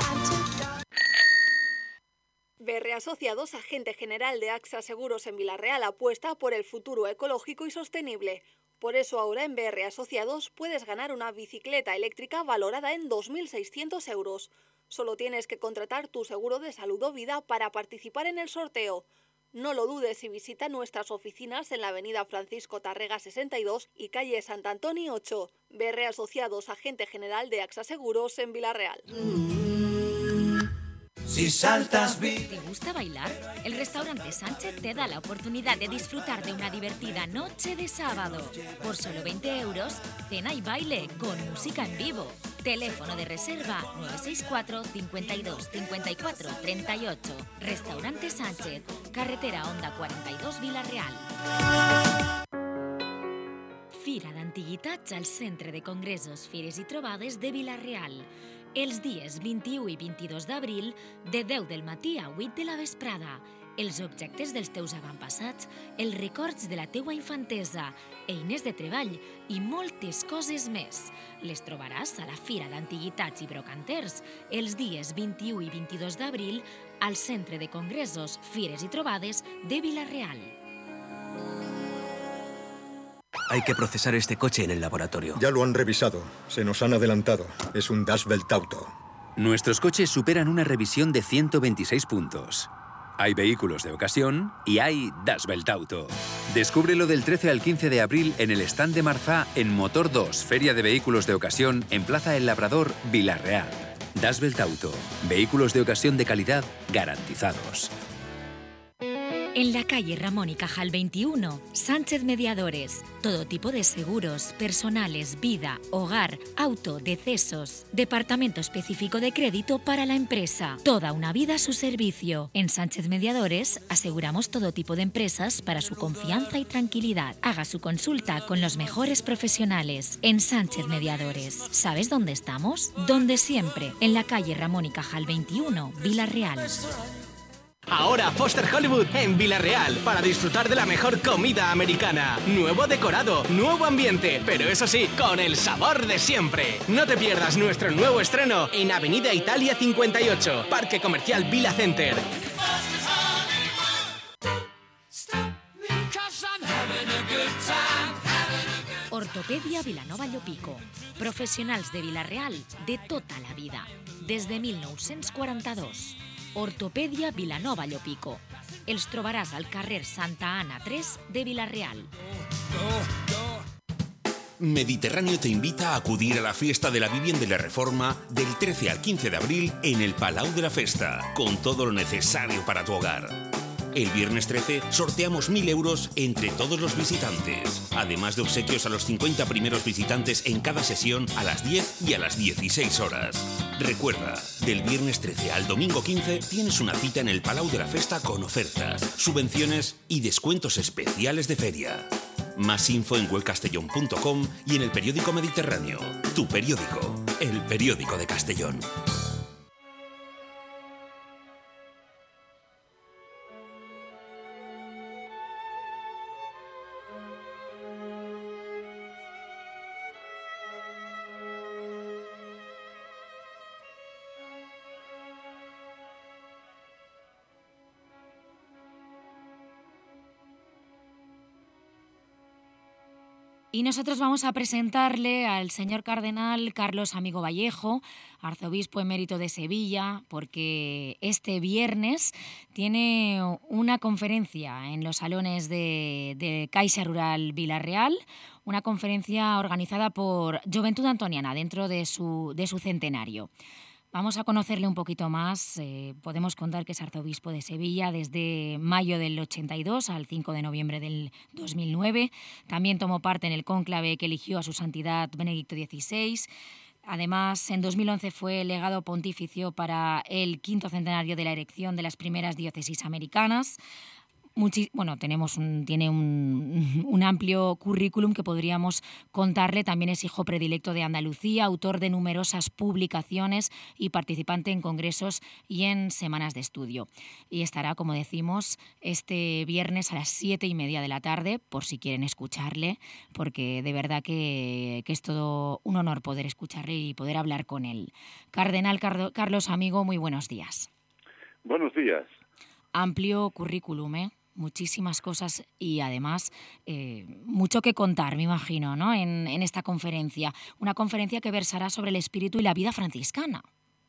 B R Asociados, agente general de AXA Seguros en Villarreal, apuesta por el futuro ecológico y sostenible. Por eso ahora en B R Asociados puedes ganar una bicicleta eléctrica valorada en dos mil seiscientos euros. Solo tienes que contratar tu seguro de salud o vida para participar en el sorteo. No lo dudes y visita nuestras oficinas en la avenida Francisco Tarrega sesenta y dos y calle Sant Antoni ocho. B R Asociados, agente general de AXA Seguros en Villarreal. Si saltas vi... ¿Te gusta bailar? El restaurante Sánchez te da la oportunidad de disfrutar de una divertida noche de sábado. Por solo veinte euros, cena y baile con música en vivo. Teléfono de reserva nueve seis cuatro, cincuenta y dos, cincuenta y cuatro, treinta y ocho. Restaurante Sánchez, carretera Onda cuarenta y dos, Villarreal. Fira d'Antiguitats al Centre de Congressos, Fires i Trobades de Villarreal. Els dies vint-i-u i vint-i-dos d'abril, de deu del matí a vuit de la vesprada. Els objectes dels teus avantpassats, els records de la teua infantesa, eines de treball i moltes coses més. Les trobaràs a la Fira d'Antiguitats i Brocanters els dies vint-i-u i vint-i-dos d'abril al Centre de Congressos, Fires i Trobades de Vila-real. Hay que procesar este coche en el laboratorio. Ya lo han revisado. Se nos han adelantado. Es un Dashbelt Auto. Nuestros coches superan una revisión de ciento veintiséis puntos. Hay vehículos de ocasión y hay Dashbelt Auto. Descúbrelo del trece al quince de abril en el stand de Marzá en Motor dos, Feria de Vehículos de Ocasión en Plaza El Labrador, Vila-real. Dashbelt Auto. Vehículos de ocasión de calidad garantizados. En la calle Ramón y Cajal veintiuno, Sánchez Mediadores. Todo tipo de seguros, personales, vida, hogar, auto, decesos. Departamento específico de crédito para la empresa. Toda una vida a su servicio. En Sánchez Mediadores aseguramos todo tipo de empresas para su confianza y tranquilidad. Haga su consulta con los mejores profesionales. En Sánchez Mediadores. ¿Sabes dónde estamos? Donde siempre. En la calle Ramón y Cajal veintiuno, Vila-real. Ahora Foster Hollywood en Vila-real para disfrutar de la mejor comida americana. Nuevo decorado, nuevo ambiente, pero eso sí, con el sabor de siempre. No te pierdas nuestro nuevo estreno en Avenida Italia cincuenta y ocho, Parque Comercial Vila Center. Ortopedia Vilanova Llopico. Professionals de Vila-real de tota la vida. Des de mil nou-cents quaranta-dos. Ortopedia Vilanova Llopico. Els trobaràs al carrer Santa Ana tres de Vila-real. Mediterráneo te invita a acudir a la fiesta de la Vivienda y la Reforma del trece al quince de abril en el Palau de la Festa, con todo lo necesario para tu hogar. El viernes trece sorteamos mil euros entre todos los visitantes, además de obsequios a los cincuenta primeros visitantes en cada sesión a las diez y a las dieciséis horas. Recuerda, del viernes trece al domingo quince tienes una cita en el Palau de la Festa con ofertas, subvenciones y descuentos especiales de feria. Más info en webcastellón punto com y en el periódico Mediterráneo. Tu periódico, el periódico de Castellón. Y nosotros vamos a presentarle al señor cardenal Carlos Amigo Vallejo, arzobispo emérito de Sevilla, porque este viernes tiene una conferencia en los salones de, de Caixa Rural Vila-real, una conferencia organizada por Juventud Antoniana dentro de su, de su centenario. Vamos a conocerle un poquito más. Eh, podemos contar que es arzobispo de Sevilla desde mayo del ochenta y dos al cinco de noviembre del dos mil nueve. También tomó parte en el cónclave que eligió a su santidad Benedicto dieciséis. Además, en dos mil once fue legado pontificio para el quinto centenario de la erección de las primeras diócesis americanas. Muchi- bueno, tenemos un, tiene un, un amplio currículum que podríamos contarle. También es hijo predilecto de Andalucía, autor de numerosas publicaciones y participante en congresos y en semanas de estudio. Y estará, como decimos, este viernes a las siete y media de la tarde, por si quieren escucharle, porque de verdad que, que es todo un honor poder escucharle y poder hablar con él. Cardenal Car- Carlos Amigo, muy buenos días. Buenos días. Amplio currículum, ¿eh? Muchísimas cosas y además eh, mucho que contar, me imagino, ¿no? En, en esta conferencia. Una conferencia que versará sobre el espíritu y la vida franciscana.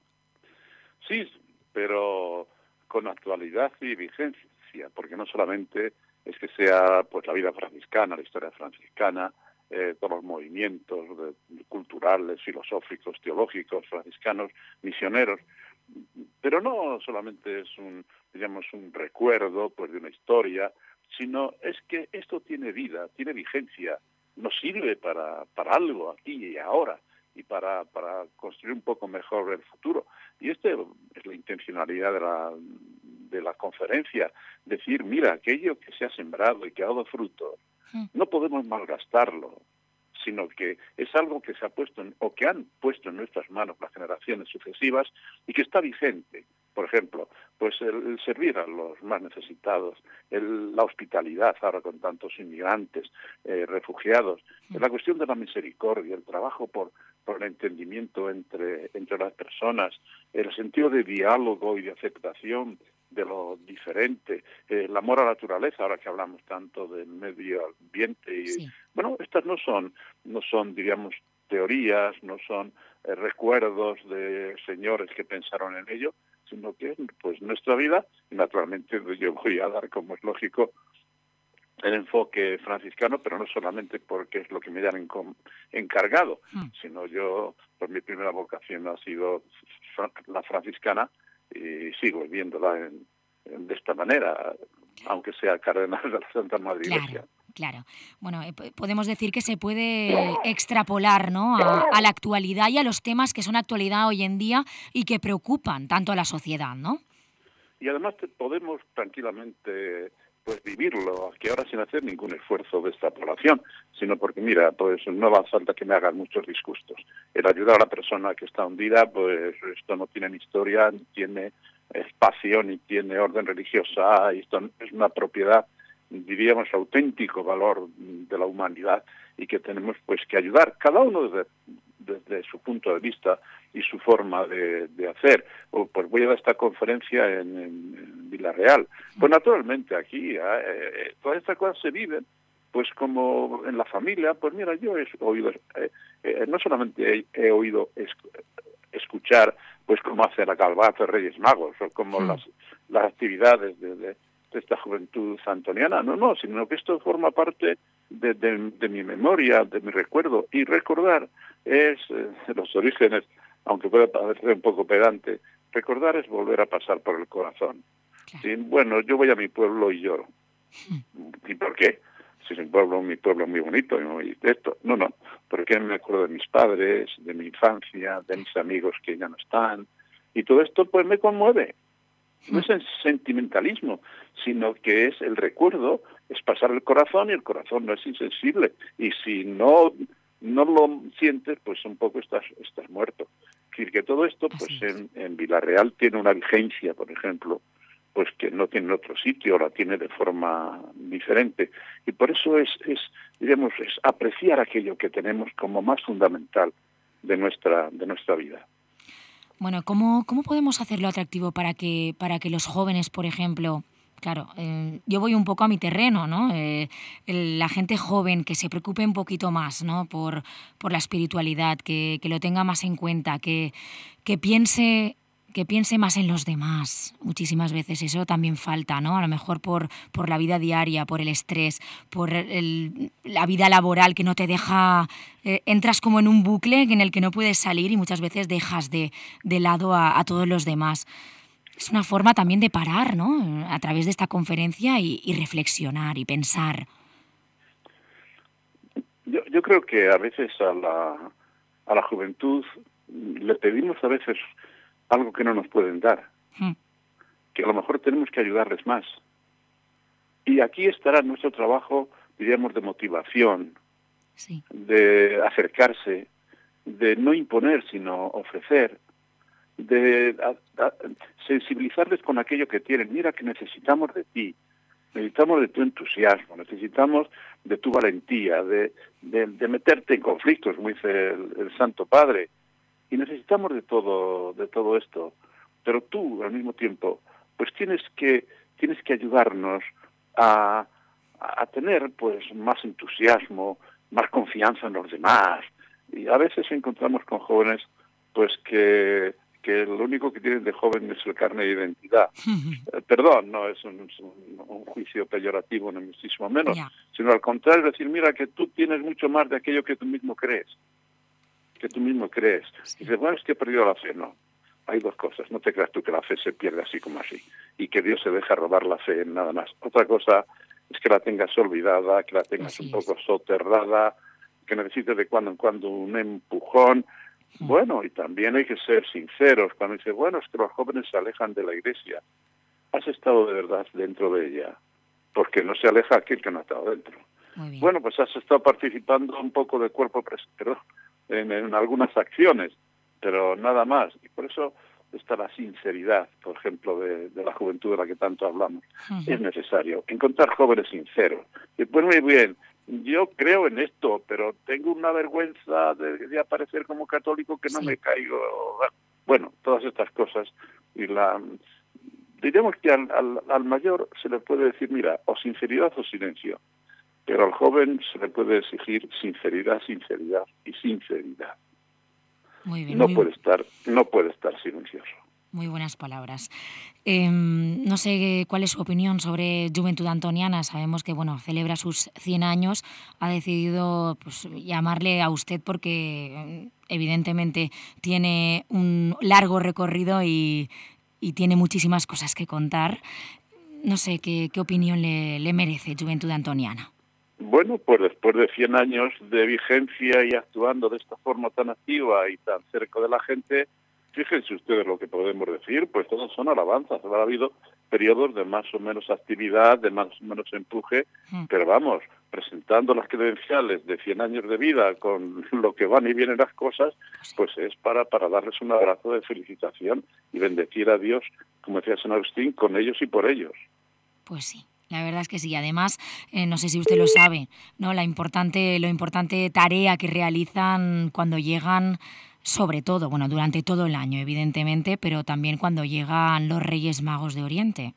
Sí, pero con actualidad y vigencia, porque no solamente es que sea pues la vida franciscana, la historia franciscana, eh, todos los movimientos de, culturales, filosóficos, teológicos, franciscanos, misioneros, pero no solamente es un, digamos, un recuerdo pues de una historia, sino es que esto tiene vida, tiene vigencia, nos sirve para, para algo aquí y ahora y para, para construir un poco mejor el futuro. Y esta es la intencionalidad de la, de la conferencia, decir, mira, aquello que se ha sembrado y que ha dado fruto, no podemos malgastarlo. sino que es algo que se ha puesto en, o que han puesto en nuestras manos las generaciones sucesivas y que está vigente. Por ejemplo, pues el, el servir a los más necesitados, el, la hospitalidad ahora con tantos inmigrantes, eh, refugiados, la cuestión de la misericordia, el trabajo por, por el entendimiento entre, entre las personas, el sentido de diálogo y de aceptación de lo diferente, eh, el amor a la naturaleza, ahora que hablamos tanto del medio ambiente. Y, sí. Bueno, estas no son, no son, diríamos, teorías, no son eh, recuerdos de señores que pensaron en ello, sino que pues nuestra vida, y naturalmente yo voy a dar, como es lógico, el enfoque franciscano, pero no solamente porque es lo que me han encargado, mm. sino yo, pues mi primera vocación ha sido la franciscana y sigo viéndola en, en, de esta manera, aunque sea cardenal de la Santa Madre claro. Iglesia. Claro. Bueno, eh, podemos decir que se puede extrapolar, ¿no?, a, a la actualidad y a los temas que son actualidad hoy en día y que preocupan tanto a la sociedad, ¿no? Y además podemos tranquilamente pues vivirlo, que ahora sin hacer ningún esfuerzo de extrapolación, sino porque, mira, pues no va a falta que me hagan muchos disgustos. El ayudar a la persona que está hundida, pues esto no tiene ni historia, ni tiene espacio, ni tiene orden religiosa, y esto es una propiedad, diríamos, auténtico valor de la humanidad y que tenemos pues que ayudar, cada uno desde, desde su punto de vista y su forma de, de hacer. O, pues voy a dar esta conferencia en, en, en Villarreal. Pues naturalmente aquí eh, todas estas cosas se viven pues como en la familia. Pues mira, yo he oído, eh, eh, no solamente he, he oído es, escuchar pues cómo hace la Calvazo Reyes Magos o como sí. las, las actividades de, de de esta juventud santoniana, no, no, sino que esto forma parte de, de, de mi memoria, de mi recuerdo, y recordar es eh, los orígenes, aunque pueda parecer un poco pedante, recordar es volver a pasar por el corazón. Claro. Sí, bueno, yo voy a mi pueblo y lloro. ¿Y por qué? Si es un pueblo, mi pueblo muy bonito, y esto, no, no, porque me acuerdo de mis padres, de mi infancia, de mis amigos que ya no están, y todo esto pues me conmueve. No es el sentimentalismo, sino que es el recuerdo, es pasar el corazón y el corazón no es insensible. Y si no no lo sientes, pues un poco estás estás muerto. Es decir, que todo esto pues en, en Villarreal tiene una vigencia, por ejemplo, pues que no tiene en otro sitio, la tiene de forma diferente. Y por eso es, es digamos, es apreciar aquello que tenemos como más fundamental de nuestra de nuestra vida. Bueno, ¿cómo, cómo podemos hacerlo atractivo para que, para que los jóvenes, por ejemplo, claro, eh, yo voy un poco a mi terreno, ¿no? Eh, el, la gente joven que se preocupe un poquito más, ¿no?, por, por la espiritualidad, que, que lo tenga más en cuenta, que, que piense... que piense más en los demás. Muchísimas veces eso también falta, ¿no? A lo mejor por, por la vida diaria, por el estrés, por el, la vida laboral que no te deja... Eh, entras como en un bucle en el que no puedes salir y muchas veces dejas de, de lado a, a todos los demás. Es una forma también de parar, ¿no?, a través de esta conferencia y, y reflexionar y pensar. Yo, yo creo que a veces a la, a la juventud le pedimos a veces algo que no nos pueden dar, hmm. que a lo mejor tenemos que ayudarles más. Y aquí estará nuestro trabajo, diríamos, de motivación, sí. de acercarse, de no imponer, sino ofrecer, de a, a, sensibilizarles con aquello que tienen. Mira que necesitamos de ti, necesitamos de tu entusiasmo, necesitamos de tu valentía, de, de, de meterte en conflictos, como dice el, el Santo Padre. Y necesitamos de todo, de todo esto, pero tú al mismo tiempo, pues tienes que tienes que ayudarnos a, a tener pues más entusiasmo, más confianza en los demás. Y a veces encontramos con jóvenes pues que que lo único que tienen de joven es el carnet de identidad. eh, perdón, no es un, es un, un juicio peyorativo ni muchísimo menos, yeah. sino al contrario, decir, mira que tú tienes mucho más de aquello que tú mismo crees. que tú mismo crees. Sí. Y dices, bueno, es que he perdido la fe. No, hay dos cosas. No te creas tú que la fe se pierde así como así y que Dios se deja robar la fe en nada más. Otra cosa es que la tengas olvidada, que la tengas así un poco es. soterrada, que necesites de cuando en cuando un empujón. Sí. Bueno, y también hay que ser sinceros. Cuando dices, bueno, es que los jóvenes se alejan de la iglesia. ¿Has estado de verdad dentro de ella? Porque no se aleja aquel que no ha estado dentro. Muy bien. Bueno, pues has estado participando un poco de cuerpo presente en, en algunas acciones, pero nada más. Y por eso está la sinceridad, por ejemplo, de, de la juventud de la que tanto hablamos. Uh-huh. Es necesario encontrar jóvenes sinceros. Y pues muy bien, yo creo en esto, pero tengo una vergüenza de, de aparecer como católico que no sí. me caigo. Bueno, todas estas cosas. Y la diríamos que al, al, al mayor se le puede decir, mira, o sinceridad o silencio. Pero al joven se le puede exigir sinceridad, sinceridad y sinceridad. Muy bien, no muy... puede estar, no puede estar silencioso. Muy buenas palabras. Eh, no sé cuál es su opinión sobre Juventud Antoniana. Sabemos que bueno celebra sus cien años. Ha decidido pues, llamarle a usted porque evidentemente tiene un largo recorrido y, y tiene muchísimas cosas que contar. No sé qué, qué opinión le, le merece Juventud Antoniana. Bueno, pues después de cien años de vigencia y actuando de esta forma tan activa y tan cerca de la gente, fíjense ustedes lo que podemos decir, pues todos son alabanzas. Ha habido periodos de más o menos actividad, de más o menos empuje, mm. pero vamos, presentando las credenciales de cien años de vida con lo que van y vienen las cosas, pues es para, para darles un abrazo de felicitación y bendecir a Dios, como decía San Agustín, con ellos y por ellos. Pues sí. La verdad es que sí. Además, eh, no sé si usted lo sabe, ¿no? La importante, lo importante tarea que realizan cuando llegan, sobre todo, bueno, durante todo el año, evidentemente, pero también cuando llegan los Reyes Magos de Oriente.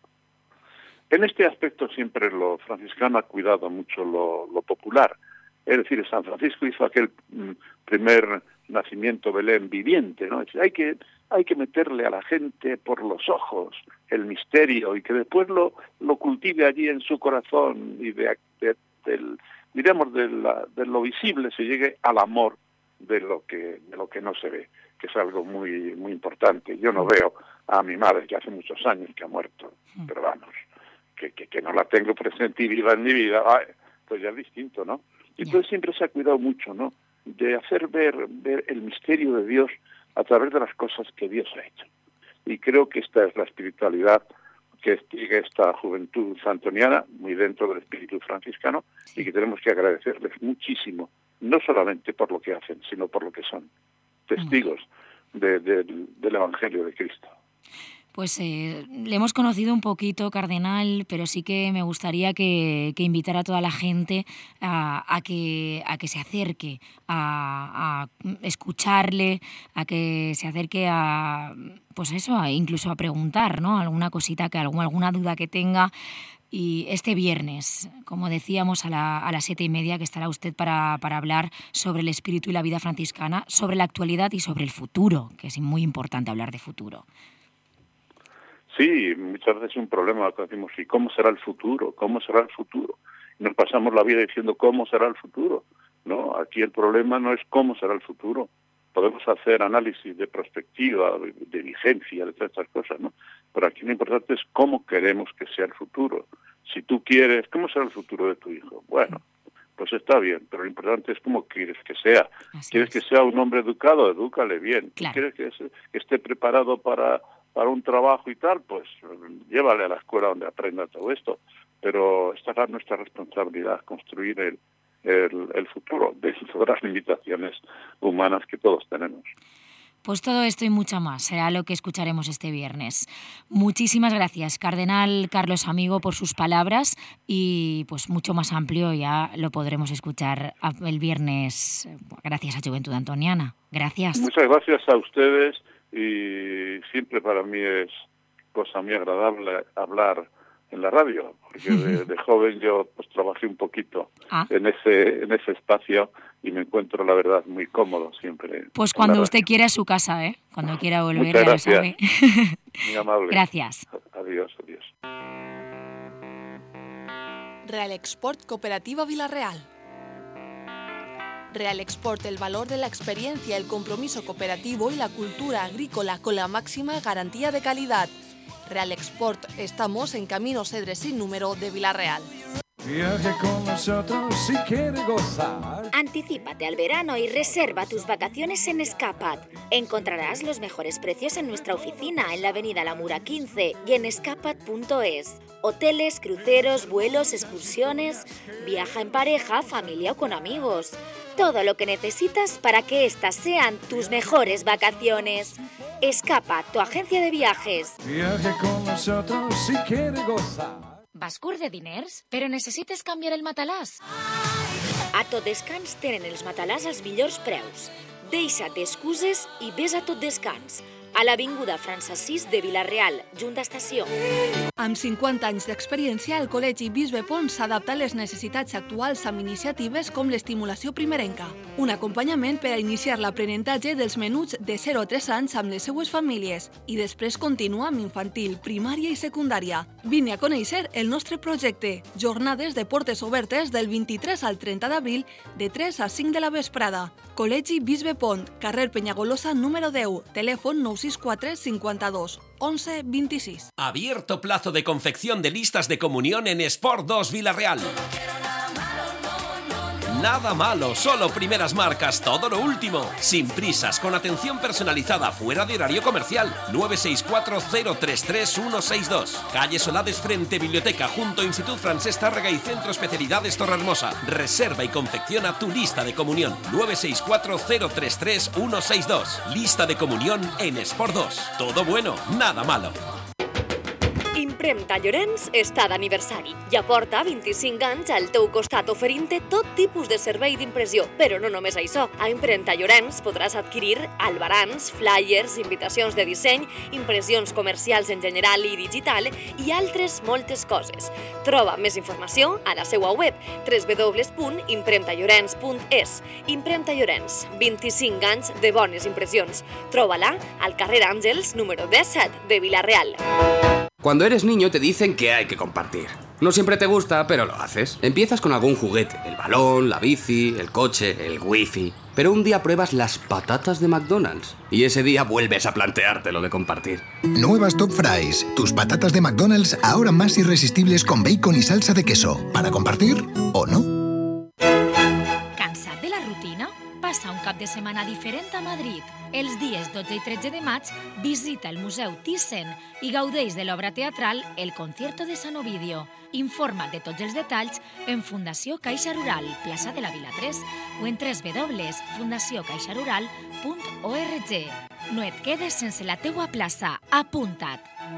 En este aspecto siempre lo franciscano ha cuidado mucho lo, lo popular. Es decir, San Francisco hizo aquel mm, primer nacimiento Belén viviente, ¿no? Es decir, hay que hay que meterle a la gente por los ojos el misterio y que después lo, lo cultive allí en su corazón y de, de, del, diríamos de, la, de lo visible se llegue al amor de lo que de lo que no se ve, que es algo muy muy importante. Yo no veo a mi madre, que hace muchos años que ha muerto, pero vamos, que, que, que no la tengo presente y viva en mi vida, ay, pues ya es distinto, ¿no? Y entonces siempre se ha cuidado mucho, ¿no?, de hacer ver, ver el misterio de Dios a través de las cosas que Dios ha hecho. Y creo que esta es la espiritualidad que sigue esta juventud antoniana, muy dentro del espíritu franciscano, y que tenemos que agradecerles muchísimo, no solamente por lo que hacen, sino por lo que son, testigos de, de, del Evangelio de Cristo. Pues eh, le hemos conocido un poquito, cardenal, pero sí que me gustaría que, que invitara a toda la gente a, a, que, a que se acerque, a, a escucharle, a que se acerque a, pues eso, a, incluso a preguntar, ¿no?, alguna cosita, que alguna, alguna duda que tenga. Y este viernes, como decíamos, a, la, a las siete y media, que estará usted para, para hablar sobre el espíritu y la vida franciscana, sobre la actualidad y sobre el futuro, que es muy importante hablar de futuro. Sí, muchas veces es un problema cuando decimos, ¿y cómo será el futuro? ¿Cómo será el futuro? Y nos pasamos la vida diciendo, ¿cómo será el futuro? No, aquí el problema no es cómo será el futuro. Podemos hacer análisis de perspectiva, de, de vigencia, de todas estas cosas, ¿no? Pero aquí lo importante es cómo queremos que sea el futuro. Si tú quieres, ¿cómo será el futuro de tu hijo? Bueno, pues está bien, pero lo importante es cómo quieres que sea. Así ¿Quieres es. que sea un hombre educado? Edúcale bien. Claro. ¿Quieres que, se, que esté preparado para... para un trabajo y tal, pues llévale a la escuela donde aprenda todo esto. Pero esta es nuestra responsabilidad, construir el, el, el futuro dentro de las limitaciones humanas que todos tenemos. Pues todo esto y mucho más será lo que escucharemos este viernes. Muchísimas gracias, Cardenal Carlos Amigo, por sus palabras, y pues mucho más amplio ya lo podremos escuchar el viernes gracias a Juventud Antoniana. Gracias. Muchas gracias a ustedes. Y siempre para mí es cosa muy agradable hablar en la radio, porque de, de joven yo pues trabajé un poquito ah. en ese en ese espacio y me encuentro, la verdad, muy cómodo siempre. Pues cuando usted quiera es su casa, ¿eh? Cuando quiera volver, Muchas ya gracias. lo sabe. Muy amable. Gracias. Adiós, adiós. Real Export Cooperativa Villarreal. Real Export, el valor de la experiencia, el compromiso cooperativo y la cultura agrícola con la máxima garantía de calidad. Real Export, estamos en Camino Cedres sin número de Villarreal. Viaje con nosotros si quiere gozar. Anticípate al verano y reserva tus vacaciones en Escapat. Encontrarás los mejores precios en nuestra oficina en la avenida La Mura quince y en escapat punto es. Hoteles, cruceros, vuelos, excursiones. Viaja en pareja, familia o con amigos. Todo lo que necesitas para que estas sean tus mejores vacaciones. Escapat, tu agencia de viajes. Viaje con nosotros si quiere gozar. Vas curt de diners, però necessites canviar el matalàs? A Tot Descans tenen els matalàs als millors preus. Deixa't d'excuses i vés a Tot Descans, a l'Avinguda França sis de Vila-real, junt a estació. Amb cinquanta anys d'experiència, el Col·legi Bisbe Pons s'adapta a les necessitats actuals amb iniciatives com l'estimulació primerenca, un acompanyament per a iniciar l'aprenentatge dels menuts de zero a tres anys amb les seues famílies i després continua amb infantil, primària i secundària. Vine a conèixer el nostre projecte. Jornades de portes obertes del vint-i-tres al trenta d'abril de tres a cinc de la vesprada. Col·legi Bisbe Pont, carrer Penyagolosa número deu, telèfon nou sis quatre cinquanta-dos once vint-i-sis. Abierto plazo de confección de listas de comunión en Sport dos Vila-real. Nada malo, solo primeras marcas, todo lo último. Sin prisas, con atención personalizada, fuera de horario comercial. nueve seis cuatro cero tres tres uno seis dos. Calle Solades frente Biblioteca, junto a Institut Francesc Tàrrega y Centro Especialidades Torrehermosa. Reserva y confecciona tu lista de comunión. nueve seis cuatro cero tres tres uno seis dos. Lista de comunión en Sport dos. Todo bueno, nada malo. Impremta Llorenç està d'aniversari i aporta vint-i-cinc anys al teu costat oferint-te tot tipus de servei d'impressió. Però no només això. A Impremta Llorenç podràs adquirir albarans, flyers, invitacions de disseny, impressions comercials en general i digital i altres moltes coses. Troba més informació a la seva web w w w punt impremta llorenç punt es. Impremta Llorenç, vint-i-cinc anys de bones impressions. Troba-la al carrer Àngels, número disset de Vila-real. Cuando eres niño te dicen que hay que compartir. No siempre te gusta, pero lo haces. Empiezas con algún juguete, el balón, la bici, el coche, el wifi. Pero un día pruebas las patatas de McDonald's y ese día vuelves a plantearte lo de compartir. Nuevas Top Fries, tus patatas de McDonald's ahora más irresistibles con bacon y salsa de queso. ¿Para compartir o no? Cansat de la rutina? Passa un cap de setmana diferent a Madrid. Els dies dotze i tretze de maig visita el Museu Thyssen i gaudeix de l'obra teatral El concierto de San Ovidio. Informa't de tots els detalls en Fundació Caixa Rural, plaça de la Vila tres, o en w w w punt fundació caixa rural punt org. No et quedes sense la teua plaça. Apunta't!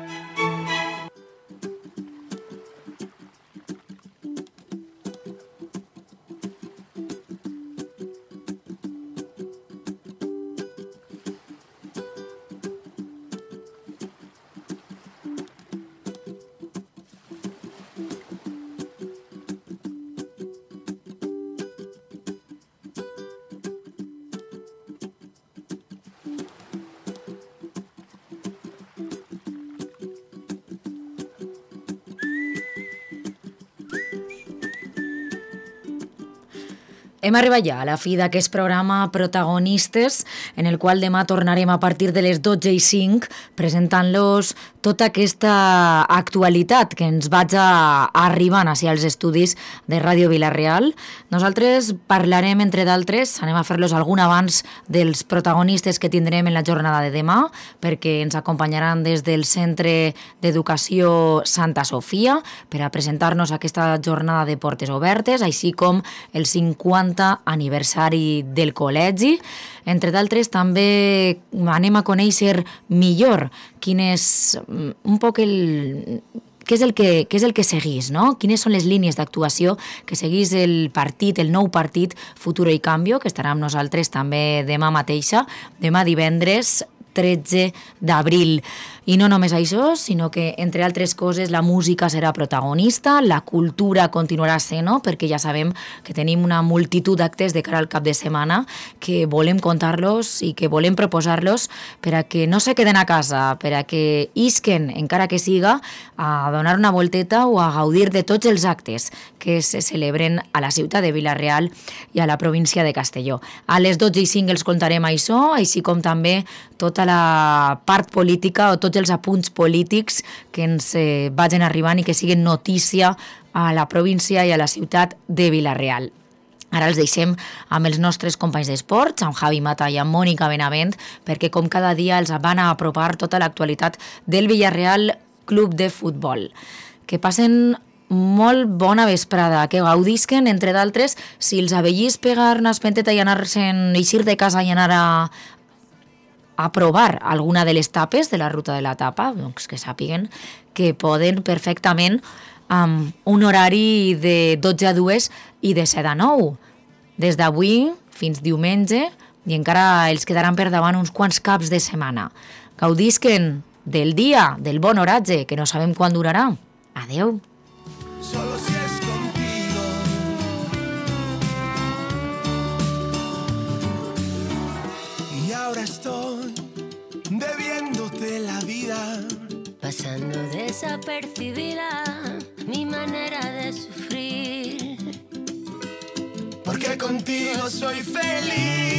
Hem arribat ja a la fi d'aquest programa Protagonistes, en el qual demà tornarem a partir de les dotze i cinc presentant-los tota aquesta actualitat que ens vaig arribant hacia els estudis de Ràdio Vila-real. Nosaltres parlarem, entre d'altres, anem a fer-los algun abans dels protagonistes que tindrem en la jornada de demà, perquè ens acompanyaran des del Centre d'Educació Santa Sofia per a presentar-nos aquesta jornada de portes obertes, així com el cinquanta aniversari del col·legi. Entre d'altres, també anem a conèixer millor quin és un poc el... Què és, el que, què és el que seguís, no? Quines són les línies d'actuació que seguís el partit, el nou partit Futuro y Cambio, que estarà amb nosaltres també demà mateixa, demà divendres tretze d'abril. I no només això, sinó que, entre altres coses, la música serà protagonista, la cultura continuarà sent, no? Perquè ja sabem que tenim una multitud d'actes de cara al cap de setmana que volem contar-los i que volem proposar-los per a que no se queden a casa, per a que isquen, encara que siga, a donar una volteta o a gaudir de tots els actes que se celebren a la ciutat de Vila-real i a la província de Castelló. A les dotze i cinc els contarem això, així com també tota tota la part política o tots els apunts polítics que ens eh, vagin arribant i que siguin notícia a la província i a la ciutat de Vila-real. Ara els deixem amb els nostres companys d'esports, amb Javi Mata i amb Mònica Benavent, perquè com cada dia els van a apropar tota l'actualitat del Villarreal Club de Futbol. Que passen molt bona vesprada, que gaudisquen, entre d'altres, si els avellís pegar una espenteta i anar-se'n, eixir de casa i anar a, a provar alguna de les tapes de la ruta de la tapa, doncs que sàpiguen que poden perfectament amb un horari de dotze a dues i de set a nou. Des d'avui fins diumenge i encara els quedaran per davant uns quants caps de setmana. Gaudisquen del dia, del bon oratge, que no sabem quan durarà. Adeu. Solo si es contigo. Y ahora estoy bebiéndote la vida, pasando desapercibida mi manera de sufrir. Porque contigo soy feliz.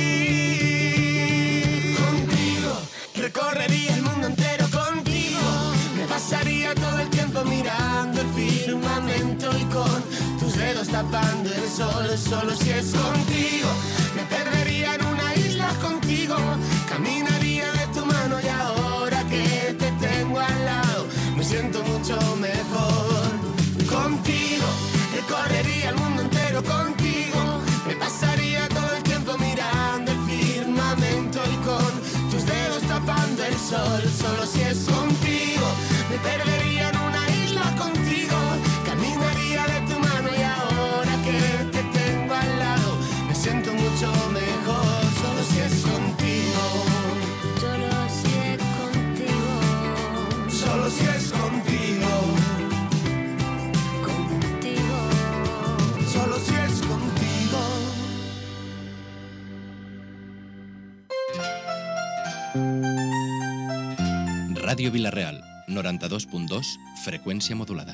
Contigo recorrería el mundo entero, contigo me pasaría todo el tiempo mirando el firmamento y con tus dedos tapando el sol. Solo si es contigo me perdería en una isla contigo, caminaría de tu mano y ahora que te tengo al lado me siento mucho mejor. Contigo recorrería el mundo entero, contigo me pasaría todo el tiempo mirando el firmamento y con tus dedos tapando el sol. Solo si es contigo me perdería en una isla contigo, caminaría de tu mano y ahora que te tengo al lado me siento mucho mejor. Solo si es contigo, Solo si es contigo, solo si es contigo, contigo. solo si es contigo. Ràdio Vila-real, noranta-dos punt dos, freqüència modulada.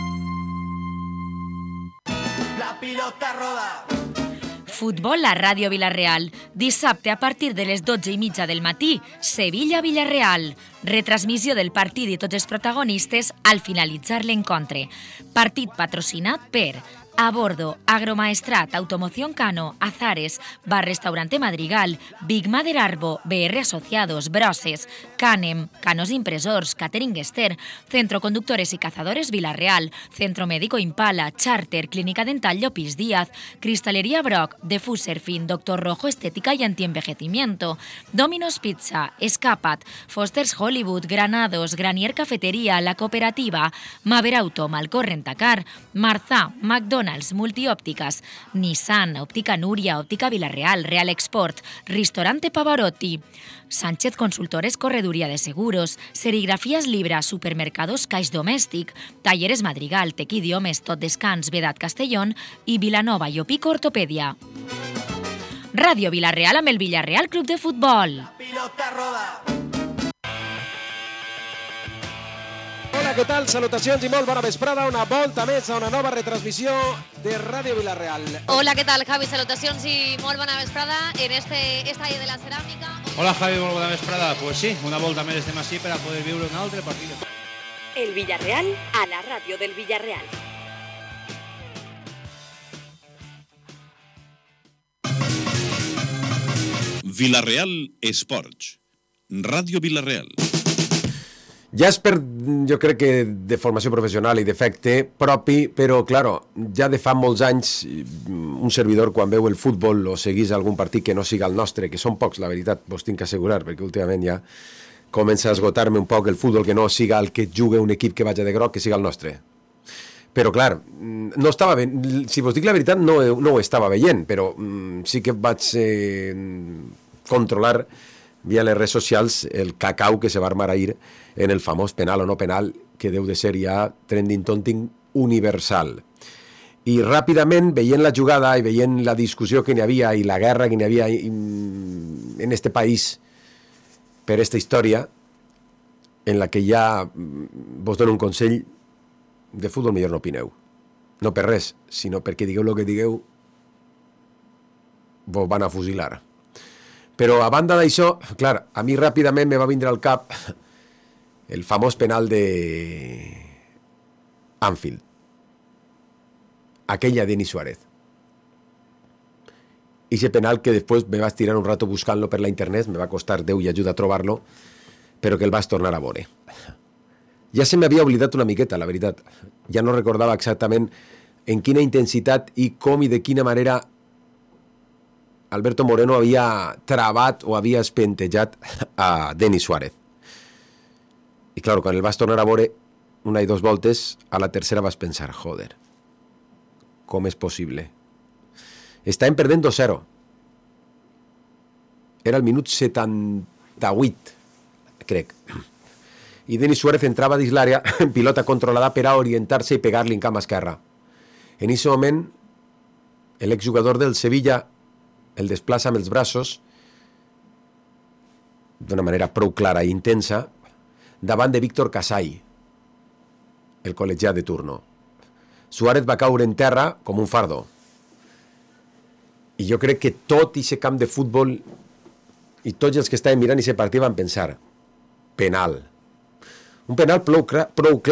La pilota roda. Futbol a Ràdio Vila-real. Dissabte a partir de les dotze i mitja del matí, Sevilla-Villarreal. Retransmissió del partit i tots els protagonistes al finalitzar l'encontre. Partit patrocinat per A Bordo, Agromaestrat, Automoción Cano, Azares, Bar Restaurante Madrigal, Big Mother Arbo, B R Asociados, Broses, Canem, Canos Impresors, Catering Ester, Centro Conductores y Cazadores Vila-real, Centro Médico Impala, Charter, Clínica Dental Llopis Díaz, Cristalería Brock, Defuser Fin, Doctor Rojo Estética y Antienvejecimiento, Domino's Pizza, Escapat, Foster's Hollywood, Granados, Granier Cafetería, La Cooperativa, Maver Auto, Malcorrent Tacar, Marzà, McDonald's, Multiópticas, Nissan, Óptica Núria, Óptica Vila-real, Real Export, Ristorante Pavarotti, Sánchez Consultores Correduría de Seguros, Serigrafías Libra, Supermercados Caix Domèstic, Talleres Madrigal, Tec Idiomes, Tot Descans, Vedat Castellón i Vilanova i Opico Ortopèdia. Ràdio Vila-real amb el Villarreal Club de Futbol. Pilota roda. Hola, què tal? Salutacions i molt bona vesprada. Una volta més a una nova retransmissió de Ràdio Vila-real. Hola, què tal, Javi? Salutacions i molt bona vesprada en este estadi de la ceràmica. Hola, Javi, molt bona vesprada. Pues sí, una volta més estem així per a poder viure un altre partit. El Villarreal a la ràdio del Villarreal. Vila-real Esports. Ràdio Vila-real. Jasper, jo crec que de formació professional i d'efecte propi, però, claro, ja de fa molts anys un servidor quan veu el futbol o seguís algun partit que no siga el nostre, que són pocs, la veritat, vos tinc que assegurar, perquè últimament ja comença a esgotar-me un poc el futbol que no siga el que jugui un equip que vagi de groc, que siga el nostre. Però, clar, no estava bé, si vos dic la veritat, no, no ho estava veient, però sí que vaig eh, controlar via les redes socials el cacau que se va armar ahir en el famós penal o no penal, que deu de ser ja trending tonting universal. I ràpidament, veient la jugada i veient la discussió que n'hi havia i la guerra que n'hi havia en este país per esta història, en la que ja vos dono un consell de futbol, millor no opineu. No per res, sinó perquè digueu el que digueu, vos van a fusilar. Però a banda d'això, clar, a mi ràpidament me va vindre al cap el famós penal de Anfield. Aquella de Denis Suárez. Ese penal que després me vas tirar un rato buscant-lo per la internet, me va costar Déu i ajuda a trobar-lo, però que el vas tornar a veure. Ja se m'havia oblidat una miqueta, la veritat. Ja no recordava exactament en quina intensitat i com i de quina manera Alberto Moreno havia travat o havia espentejat a Denis Suárez. I clar, quan el vas tornar a veure una i dos voltes, a la tercera vas pensar, joder, com és possible? Estàvem perdent dos zero. Era el minut setanta-vuit, crec. I Denis Suárez entrava dins l'àrea en pilota controlada per a orientar-se i pegar-li en camp esquerra. En aquest moment, l'exjugador del Sevilla el desplaça amb els braços d'una manera prou clara i intensa davant de Víctor Casay, el col·legiat de turno. Suárez va caure en terra com un fardo. I jo crec que tot aquest camp de futbol i tots els que estaven mirant aquest partit van pensar penal. Un penal prou, prou clar